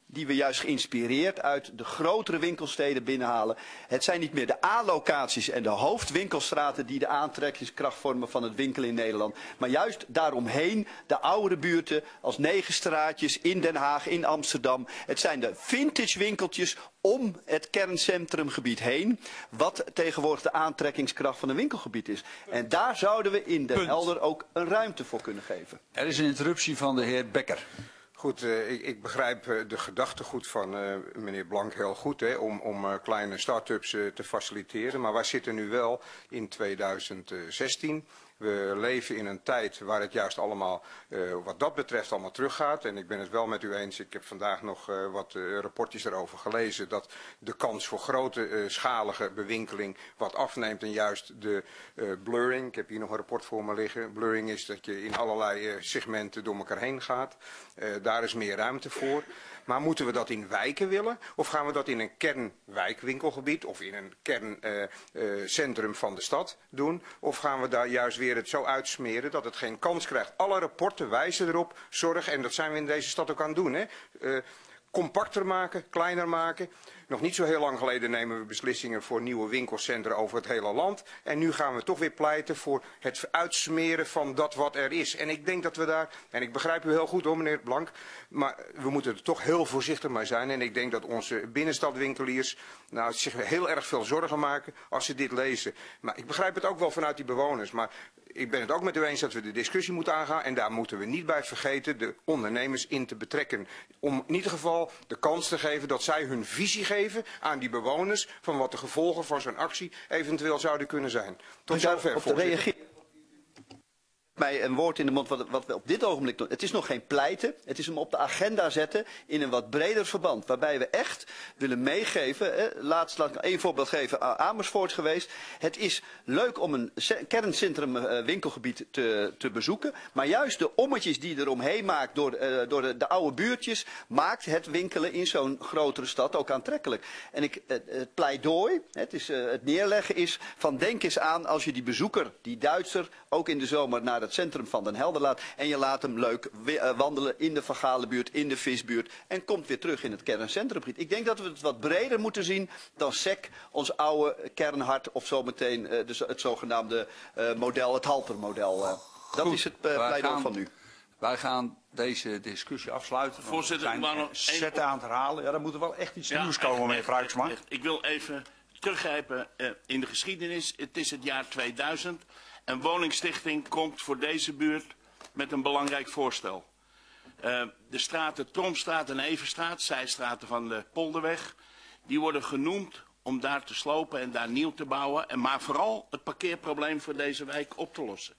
die we juist geïnspireerd uit de grotere winkelsteden binnenhalen. Het zijn niet meer de A-locaties en de hoofdwinkelstraten die de aantrekkingskracht vormen van het winkelen in Nederland. Maar juist daaromheen de oudere buurten als Negenstraatjes in Den Haag, in Amsterdam. Het zijn de vintage winkeltjes om het kerncentrumgebied heen, wat tegenwoordig de aantrekkingskracht van een winkelgebied is. En daar zouden we in Den Helder ook een ruimte voor kunnen geven. Er is een interruptie van de heer Bekker. Goed, ik begrijp de gedachtegoed van meneer Blank heel goed, hè, om kleine start-ups te faciliteren. Maar wij zitten nu wel in 2016. We leven in een tijd waar het juist allemaal wat dat betreft allemaal teruggaat. En ik ben het wel met u eens. Ik heb vandaag nog wat rapportjes erover gelezen. Dat de kans voor grote schalige bewinkeling wat afneemt. En juist de blurring. Ik heb hier nog een rapport voor me liggen. Blurring is dat je in allerlei segmenten door elkaar heen gaat. Daar is meer ruimte voor. Maar moeten we dat in wijken willen? Of gaan we dat in een kernwijkwinkelgebied of in een kerncentrum van de stad doen? Of gaan we daar juist weer het zo uitsmeren dat het geen kans krijgt? Alle rapporten wijzen erop. Zorg, en dat zijn we in deze stad ook aan het doen, hè? Compacter maken, kleiner maken. Nog niet zo heel lang geleden nemen we beslissingen voor nieuwe winkelcentra over het hele land. En nu gaan we toch weer pleiten voor het uitsmeren van dat wat er is. En ik denk dat we daar, en ik begrijp u heel goed hoor meneer Blank, maar we moeten er toch heel voorzichtig mee zijn. En ik denk dat onze binnenstadwinkeliers zich heel erg veel zorgen maken als ze dit lezen. Maar ik begrijp het ook wel vanuit die bewoners. Maar ik ben het ook met u eens dat we de discussie moeten aangaan. En daar moeten we niet bij vergeten de ondernemers in te betrekken. Om in ieder geval de kans te geven dat zij hun visie geven aan die bewoners van wat de gevolgen van zo'n actie eventueel zouden kunnen zijn. Tot zover, voorzitter. Mij een woord in de mond wat we op dit ogenblik doen. Het is nog geen pleiten. Het is hem op de agenda zetten in een wat breder verband. Waarbij we echt willen meegeven. Laat ik één voorbeeld geven. Amersfoort geweest. Het is leuk om een kerncentrum winkelgebied te bezoeken. Maar juist de ommetjes die je eromheen maakt door de oude buurtjes. Maakt het winkelen in zo'n grotere stad ook aantrekkelijk. En het pleidooi. Het neerleggen is van denk eens aan als je die bezoeker, die Duitser, ook in de zomer naar het centrum van Den Helder laat. En je laat hem leuk wandelen in de Van Galenbuurt, in de Visbuurt. En komt weer terug in het kerncentrumgebied. Ik denk dat we het wat breder moeten zien dan SEC, ons oude kernhart. Of zometeen het zogenaamde model, het Halpermodel. Dat is het pleidooi van nu. Wij gaan deze discussie afsluiten. Voorzitter, we zijn zetten aan het herhalen. Ja, dan moet er wel echt iets nieuws komen, meneer Pruiksma. Ik wil even teruggrijpen in de geschiedenis. Het is het jaar 2000. En Woningstichting komt voor deze buurt met een belangrijk voorstel. De straten Tromstraat en Evenstraat, zijstraten van de Polderweg, die worden genoemd om daar te slopen en daar nieuw te bouwen. Maar vooral het parkeerprobleem voor deze wijk op te lossen.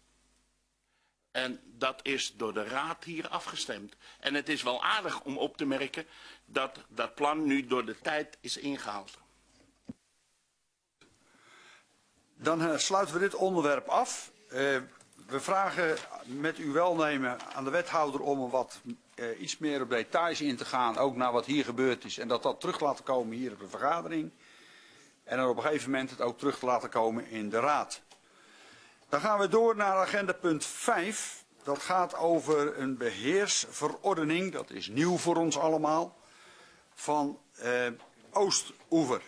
En dat is door de raad hier afgestemd. En het is wel aardig om op te merken dat dat plan nu door de tijd is ingehaald. Dan sluiten we dit onderwerp af. We vragen met uw welnemen aan de wethouder om iets meer op details in te gaan. Ook naar wat hier gebeurd is. En dat terug te laten komen hier op de vergadering. En dan op een gegeven moment het ook terug te laten komen in de raad. Dan gaan we door naar agenda punt 5. Dat gaat over een beheersverordening. Dat is nieuw voor ons allemaal. Van Oostoever.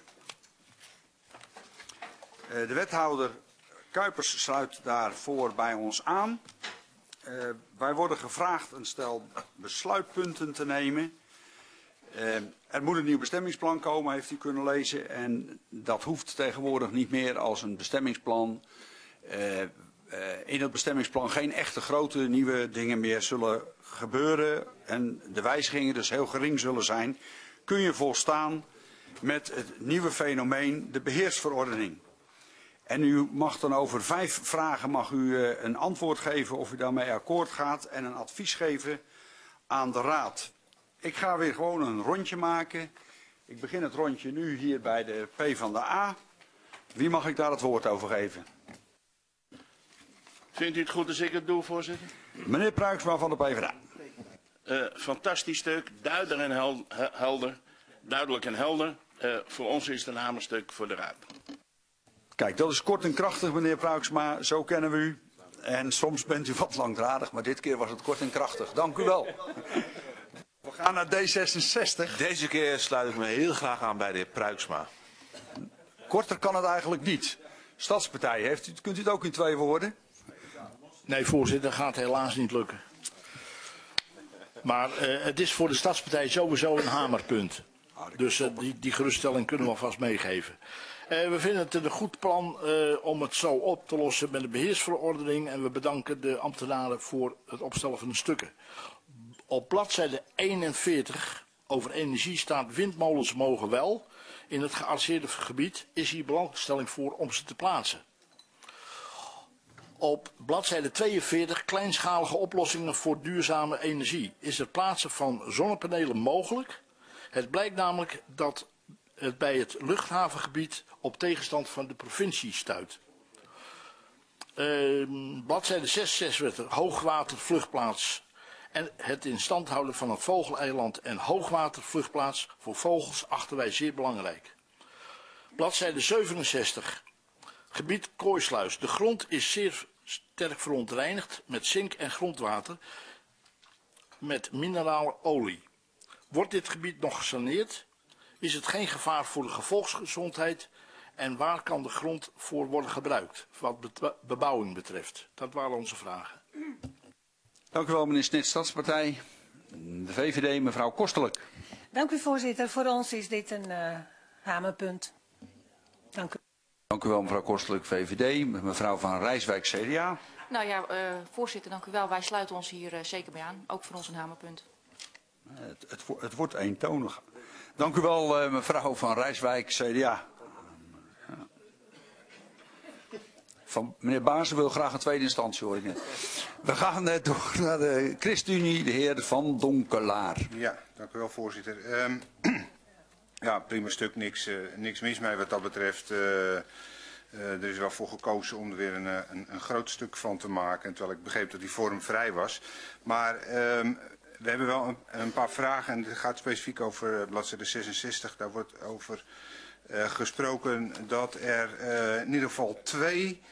De wethouder Kuipers sluit daarvoor bij ons aan. Wij worden gevraagd een stel besluitpunten te nemen. Er moet een nieuw bestemmingsplan komen, heeft u kunnen lezen. En dat hoeft tegenwoordig niet meer als een bestemmingsplan. In het bestemmingsplan geen echte grote nieuwe dingen meer zullen gebeuren. En de wijzigingen dus heel gering zullen zijn. Kun je volstaan met het nieuwe fenomeen, de beheersverordening. En u mag dan over 5 vragen een antwoord geven of u daarmee akkoord gaat en een advies geven aan de raad. Ik ga weer gewoon een rondje maken. Ik begin het rondje nu hier bij de PvdA. Wie mag ik daar het woord over geven? Vindt u het goed als ik het doe, voorzitter? Meneer Pruiksma van de PvdA. Fantastisch stuk, duidelijk en helder. Voor ons is het een hamerstuk voor de raad. Kijk, dat is kort en krachtig, meneer Pruiksma. Zo kennen we u. En soms bent u wat langdradig, maar dit keer was het kort en krachtig. Dank u wel. gaan naar D66. Deze keer sluit ik me heel graag aan bij de heer Pruiksma. Korter kan het eigenlijk niet. Stadspartij, kunt u het ook in 2 woorden? Nee, voorzitter, gaat helaas niet lukken. Maar het is voor de Stadspartij sowieso een hamerpunt. Dus die geruststelling kunnen we alvast meegeven. We vinden het een goed plan om het zo op te lossen met de beheersverordening. En we bedanken de ambtenaren voor het opstellen van de stukken. Op bladzijde 41 over energie staat windmolens mogen wel. In het gearresteerde gebied is hier belangstelling voor om ze te plaatsen. Op bladzijde 42 kleinschalige oplossingen voor duurzame energie. Is het plaatsen van zonnepanelen mogelijk? Het blijkt namelijk dat het bij het luchthavengebied op tegenstand van de provincie stuit. Bladzijde 66 hoogwatervluchtplaats en het in stand houden van het vogeleiland en hoogwatervluchtplaats voor vogels achten wij zeer belangrijk. Bladzijde 67 gebied Kooisluis. De grond is zeer sterk verontreinigd met zink en grondwater met minerale olie. Wordt dit gebied nog gesaneerd? Is het geen gevaar voor de gevolksgezondheid? En waar kan de grond voor worden gebruikt, wat bebouwing betreft? Dat waren onze vragen. Dank u wel, meneer Snit, Stadspartij. De VVD, mevrouw Kostelijk. Dank u, voorzitter. Voor ons is dit een hamerpunt. Dank u. Dank u wel, mevrouw Kostelijk, VVD. Mevrouw van Rijswijk, CDA. Nou ja, voorzitter, dank u wel. Wij sluiten ons hier zeker bij aan. Ook voor ons een hamerpunt. Het wordt eentonig. Dank u wel, mevrouw van Rijswijk, CDA. Meneer Baarsen wil graag een tweede instantie, hoor ik net. We gaan door naar de ChristenUnie, de heer Van Donkelaar. Ja, dank u wel, voorzitter. Ja, prima stuk, niks mis mee wat dat betreft. Er is wel voor gekozen om er weer een groot stuk van te maken, terwijl ik begreep dat die vorm vrij was. Maar we hebben wel een paar vragen en het gaat specifiek over bladzijde 66. Daar wordt over gesproken dat er in ieder geval twee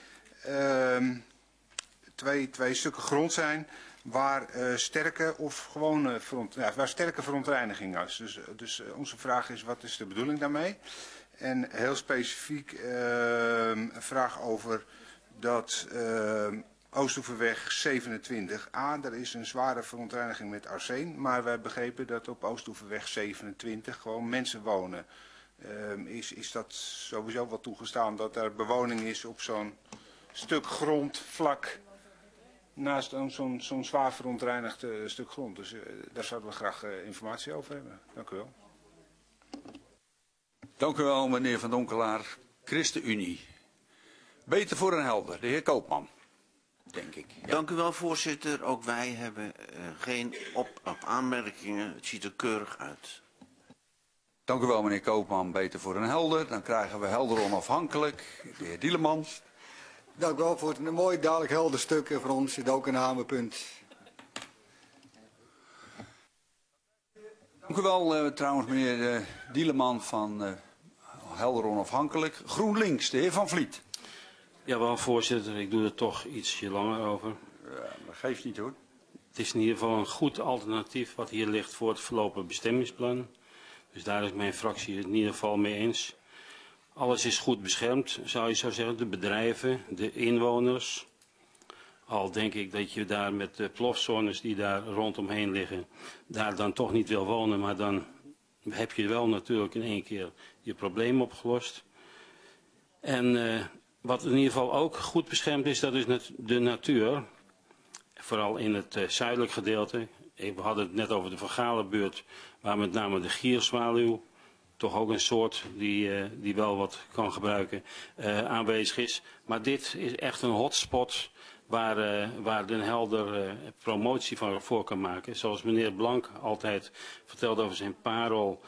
stukken grond zijn waar sterke of gewone waar sterke verontreiniging is. Dus onze vraag is, wat is de bedoeling daarmee? En heel specifiek een vraag over dat Oostoeverweg 27a, er is een zware verontreiniging met arseen, maar wij begrepen dat op Oostoeverweg 27 gewoon mensen wonen. Is dat sowieso wat toegestaan dat er bewoning is op zo'n stuk grond vlak naast zo'n zwaar verontreinigd stuk grond? Dus daar zouden we graag informatie over hebben. Dank u wel. Dank u wel, meneer Van Donkelaar. ChristenUnie. Beter voor een helder. De heer Koopman, denk ik. Ja. Dank u wel, voorzitter. Ook wij hebben geen aanmerkingen. Het ziet er keurig uit. Dank u wel, meneer Koopman. Beter voor een helder. Dan krijgen we helder onafhankelijk. De heer Dielemans. Dank u wel voor een mooi, duidelijk helder stuk. En voor ons zit ook een hamerpunt. Dank u wel, trouwens, meneer Dieleman van Helder Onafhankelijk. GroenLinks, de heer Van Vliet. Ja, wel, voorzitter. Ik doe er toch ietsje langer over. Ja, dat geeft niet, hoor. Het is in ieder geval een goed alternatief wat hier ligt voor het voorlopig bestemmingsplan. Dus daar is mijn fractie het in ieder geval mee eens. Alles is goed beschermd, zou je zo zeggen. De bedrijven, de inwoners. Al denk ik dat je daar met de plofzones die daar rondomheen liggen, daar dan toch niet wil wonen. Maar dan heb je wel natuurlijk in één keer je probleem opgelost. En wat in ieder geval ook goed beschermd is, dat is de natuur. Vooral in het zuidelijk gedeelte. We hadden het net over de Van Galenbuurt, waar met name de gierzwaluw, toch ook een soort die wel wat kan gebruiken, aanwezig is. Maar dit is echt een hotspot waar Den Helder promotie voor kan maken. Zoals meneer Blank altijd vertelde over zijn parel.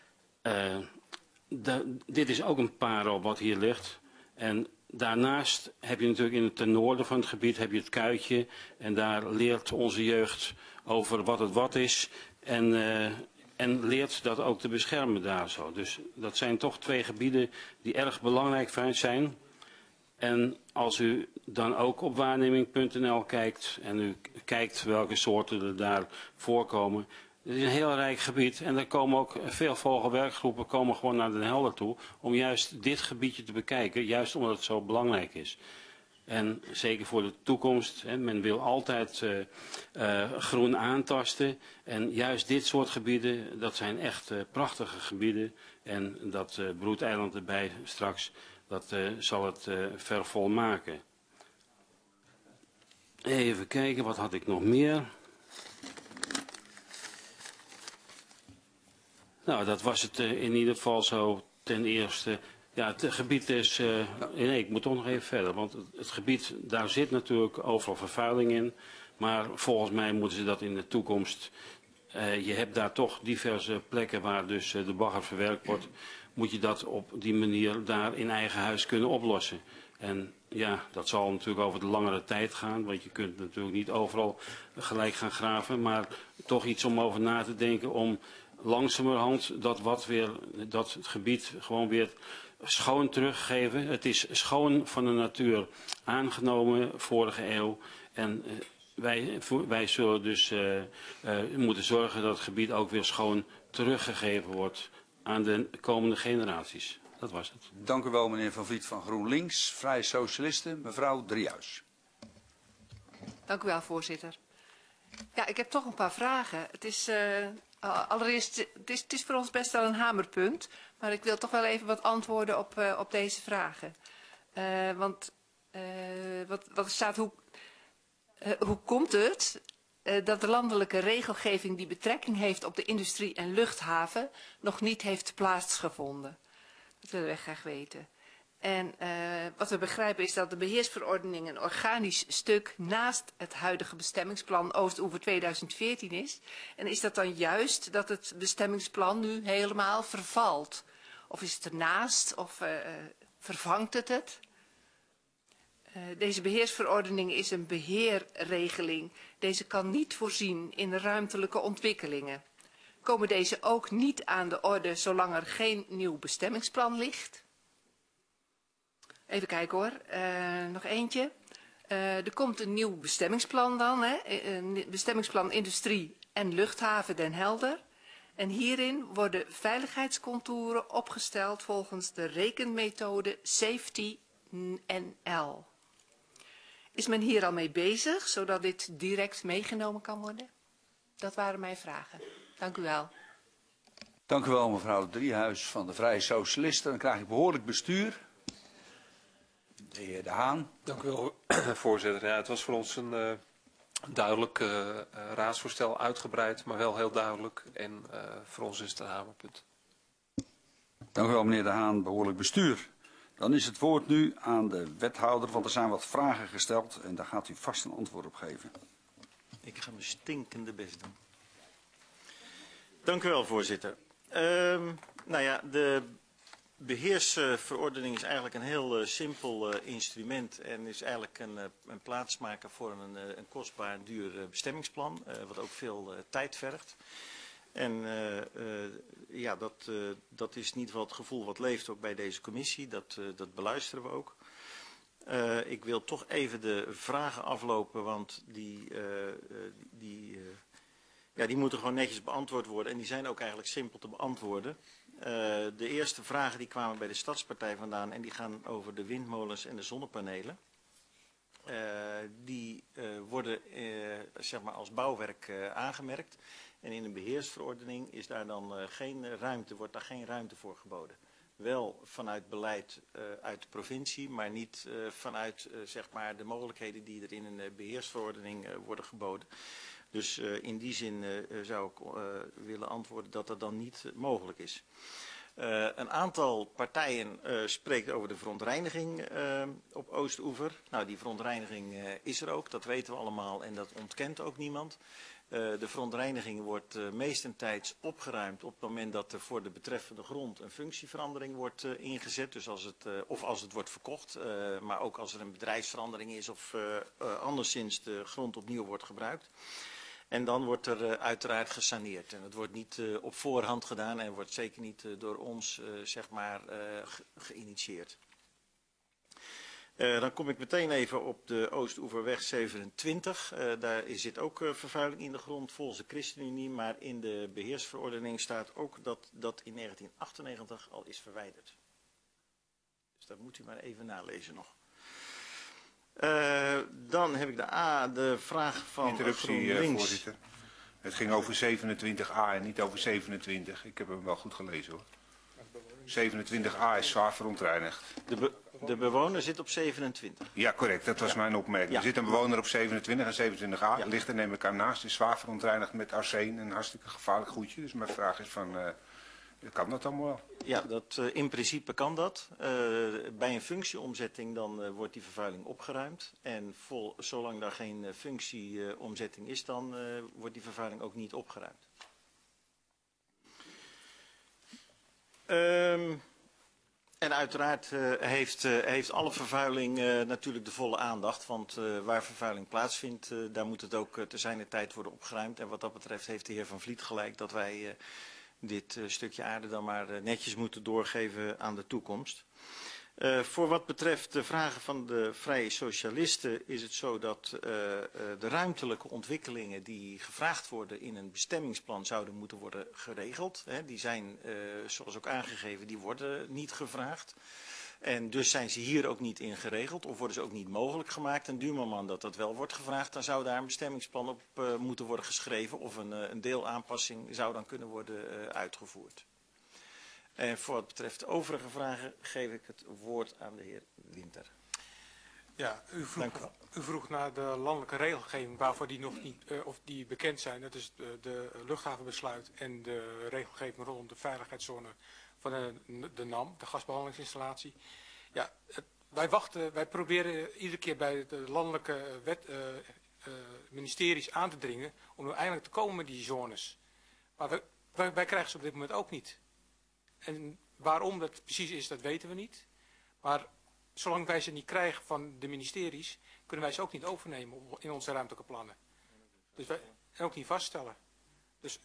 Dit is ook een parel wat hier ligt. En daarnaast heb je natuurlijk ten noorden van het gebied heb je het Kuitje. En daar leert onze jeugd over wat het wat is. En leert dat ook te beschermen daar zo. Dus dat zijn toch twee gebieden die erg belangrijk zijn. En als u dan ook op waarneming.nl kijkt en u kijkt welke soorten er daar voorkomen, Het is een heel rijk gebied en er komen ook veel vogelwerkgroepen komen gewoon naar Den Helder toe om juist dit gebiedje te bekijken, juist omdat het zo belangrijk is. En zeker voor de toekomst, hè, men wil altijd groen aantasten en juist dit soort gebieden, dat zijn echt prachtige gebieden en dat broedeiland erbij straks, dat zal het vervol maken. Even kijken, wat had ik nog meer? Nou, dat was het in ieder geval zo ten eerste. Ja, het gebied is... nee, ik moet toch nog even verder. Want het gebied, daar zit natuurlijk overal vervuiling in. Maar volgens mij moeten ze dat in de toekomst... je hebt daar toch diverse plekken waar dus de bagger verwerkt wordt. Moet je dat op die manier daar in eigen huis kunnen oplossen. En ja, dat zal natuurlijk over de langere tijd gaan. Want je kunt natuurlijk niet overal gelijk gaan graven. Maar toch iets om over na te denken om langzamerhand dat het gebied gewoon weer schoon teruggeven. Het is schoon van de natuur aangenomen vorige eeuw. En wij zullen dus moeten zorgen dat het gebied ook weer schoon teruggegeven wordt aan de komende generaties. Dat was het. Dank u wel, meneer Van Vliet van GroenLinks. Vrije Socialisten, mevrouw Driehuis. Dank u wel, voorzitter. Ja, ik heb toch een paar vragen. Het is... allereerst, het is voor ons best wel een hamerpunt, maar ik wil toch wel even wat antwoorden op deze vragen. Want wat er staat, hoe komt het dat de landelijke regelgeving die betrekking heeft op de industrie en luchthaven nog niet heeft plaatsgevonden? Dat willen we graag weten. En wat we begrijpen is dat de beheersverordening een organisch stuk naast het huidige bestemmingsplan Oostoever 2014 is. En is dat dan juist dat het bestemmingsplan nu helemaal vervalt? Of is het ernaast of vervangt het het? Deze beheersverordening is een beheerregeling. Deze kan niet voorzien in ruimtelijke ontwikkelingen. Komen deze ook niet aan de orde zolang er geen nieuw bestemmingsplan ligt? Even kijken hoor, nog eentje. Er komt een nieuw bestemmingsplan dan, hè? Een bestemmingsplan Industrie en Luchthaven Den Helder. En hierin worden veiligheidscontouren opgesteld volgens de rekenmethode Safety NL. Is men hier al mee bezig, zodat dit direct meegenomen kan worden? Dat waren mijn vragen. Dank u wel. Dank u wel, mevrouw Driehuis van de Vrije Socialisten. Dan krijg ik behoorlijk bestuur. De heer De Haan. Dank u wel, voorzitter. Ja, het was voor ons een duidelijk raadsvoorstel, uitgebreid, maar wel heel duidelijk. En voor ons is het een hamerpunt. Dank u wel, meneer De Haan. Behoorlijk bestuur. Dan is het woord nu aan de wethouder, want er zijn wat vragen gesteld en daar gaat u vast een antwoord op geven. Ik ga mijn stinkende best doen. Dank u wel, voorzitter. Nou ja, de beheersverordening is eigenlijk een heel simpel instrument en is eigenlijk een plaatsmaker voor een kostbaar en duur bestemmingsplan, wat ook veel tijd vergt. En ja, dat is in ieder geval het gevoel wat leeft ook bij deze commissie, dat beluisteren we ook. Ik wil toch even de vragen aflopen, want die moeten gewoon netjes beantwoord worden en die zijn ook eigenlijk simpel te beantwoorden. De eerste vragen die kwamen bij de Stadspartij vandaan en die gaan over de windmolens en de zonnepanelen. Die worden zeg maar als bouwwerk aangemerkt en in een beheersverordening is daar dan wordt daar geen ruimte voor geboden. Wel vanuit beleid uit de provincie, maar niet vanuit zeg maar de mogelijkheden die er in een beheersverordening worden geboden. Dus in die zin zou ik willen antwoorden dat dat dan niet mogelijk is. Een aantal partijen spreekt over de verontreiniging op Oostoever. Nou, die verontreiniging is er ook, dat weten we allemaal en dat ontkent ook niemand. De verontreiniging wordt meestentijds opgeruimd op het moment dat er voor de betreffende grond een functieverandering wordt ingezet. Dus als het wordt verkocht, maar ook als er een bedrijfsverandering is of anderszins de grond opnieuw wordt gebruikt. En dan wordt er uiteraard gesaneerd. En het wordt niet op voorhand gedaan en wordt zeker niet door ons zeg maar geïnitieerd. Dan kom ik meteen even op de Oostoeverweg 27. Daar zit ook vervuiling in de grond volgens de ChristenUnie. Maar in de beheersverordening staat ook dat dat in 1998 al is verwijderd. Dus dat moet u maar even nalezen nog. Dan heb ik de vraag van Interruptie, GroenLinks. voorzitter. Het ging over 27a en niet over 27. Ik heb hem wel goed gelezen hoor. 27a is zwaar verontreinigd. De bewoner zit op 27. Ja, correct. Dat was mijn opmerking. Ja. Er zit een bewoner op 27 en 27a. Ligt er neem ik aan naast. Is zwaar verontreinigd met arsen. Een hartstikke gevaarlijk goedje. Dus mijn vraag is van, kan dat allemaal wel? Ja, in principe kan dat. Bij een functieomzetting dan wordt die vervuiling opgeruimd. En zolang daar geen functieomzetting is, dan wordt die vervuiling ook niet opgeruimd. En uiteraard heeft alle vervuiling natuurlijk de volle aandacht. Want waar vervuiling plaatsvindt, daar moet het ook te zijner tijd worden opgeruimd. En wat dat betreft heeft de heer Van Vliet gelijk dat wij dit stukje aarde dan maar netjes moeten doorgeven aan de toekomst. Voor wat betreft de vragen van de Vrije Socialisten is het zo dat de ruimtelijke ontwikkelingen die gevraagd worden in een bestemmingsplan zouden moeten worden geregeld. Die zijn, zoals ook aangegeven, die worden niet gevraagd. En dus zijn ze hier ook niet in geregeld of worden ze ook niet mogelijk gemaakt. En du moment dat dat wel wordt gevraagd, dan zou daar een bestemmingsplan op moeten worden geschreven of een deelaanpassing zou dan kunnen worden uitgevoerd. En voor wat betreft de overige vragen geef ik het woord aan de heer Winter. Ja, u vroeg naar de landelijke regelgeving waarvoor die nog niet of die bekend zijn. Dat is de luchthavenbesluit en de regelgeving rondom de veiligheidszone van de NAM, de gasbehandelingsinstallatie. Ja, wij proberen iedere keer bij de landelijke ministeries aan te dringen om nu eindelijk te komen met die zones. Maar wij krijgen ze op dit moment ook niet. En waarom dat precies is, dat weten we niet. Maar zolang wij ze niet krijgen van de ministeries, kunnen wij ze ook niet overnemen in onze ruimtelijke plannen. Dus en ook niet vaststellen. Dus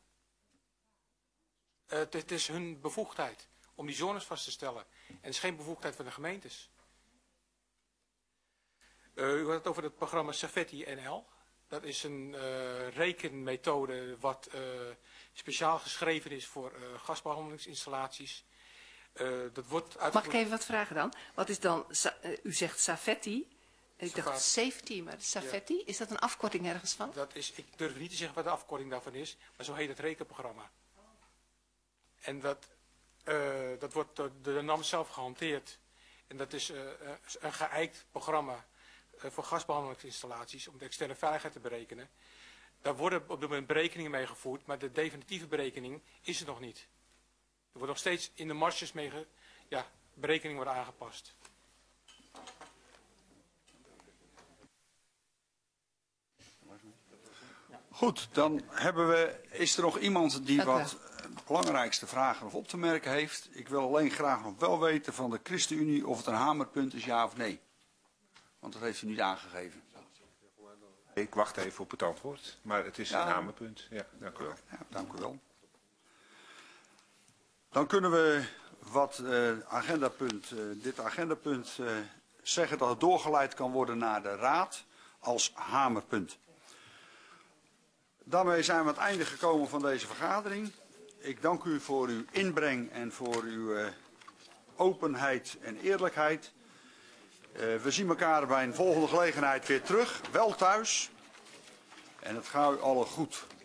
het is hun bevoegdheid om die zones vast te stellen. En het is geen bevoegdheid van de gemeentes. U had het over het programma Safetti NL. Dat is een rekenmethode wat speciaal geschreven is voor gasbehandelingsinstallaties. Dat wordt Mag ik even wat vragen dan? Wat is dan, u zegt Safetti. Ik dacht safety, maar Safetti, ja. Is dat een afkorting ergens van? Dat is, ik durf niet te zeggen wat de afkorting daarvan is, maar zo heet het rekenprogramma. En dat wordt door de NAM zelf gehanteerd. En dat is een geëikt programma voor gasbehandelingsinstallaties om de externe veiligheid te berekenen. Daar worden op dit moment berekeningen mee gevoerd, maar de definitieve berekening is er nog niet. Er wordt nog steeds in de marges berekeningen worden aangepast. Goed, dan is er nog iemand die wat belangrijkste vragen of op te merken heeft. Ik wil alleen graag nog wel weten van de ChristenUnie of het een hamerpunt is, ja of nee. Want dat heeft u niet aangegeven. Ik wacht even op het antwoord, maar het is een hamerpunt. Ja, dank u wel. Ja, dank u wel. Dan kunnen we dit agendapunt zeggen dat het doorgeleid kan worden naar de Raad als hamerpunt. Daarmee zijn we aan het einde gekomen van deze vergadering. Ik dank u voor uw inbreng en voor uw openheid en eerlijkheid. We zien elkaar bij een volgende gelegenheid weer terug. Wel thuis. En het gaat u allen goed.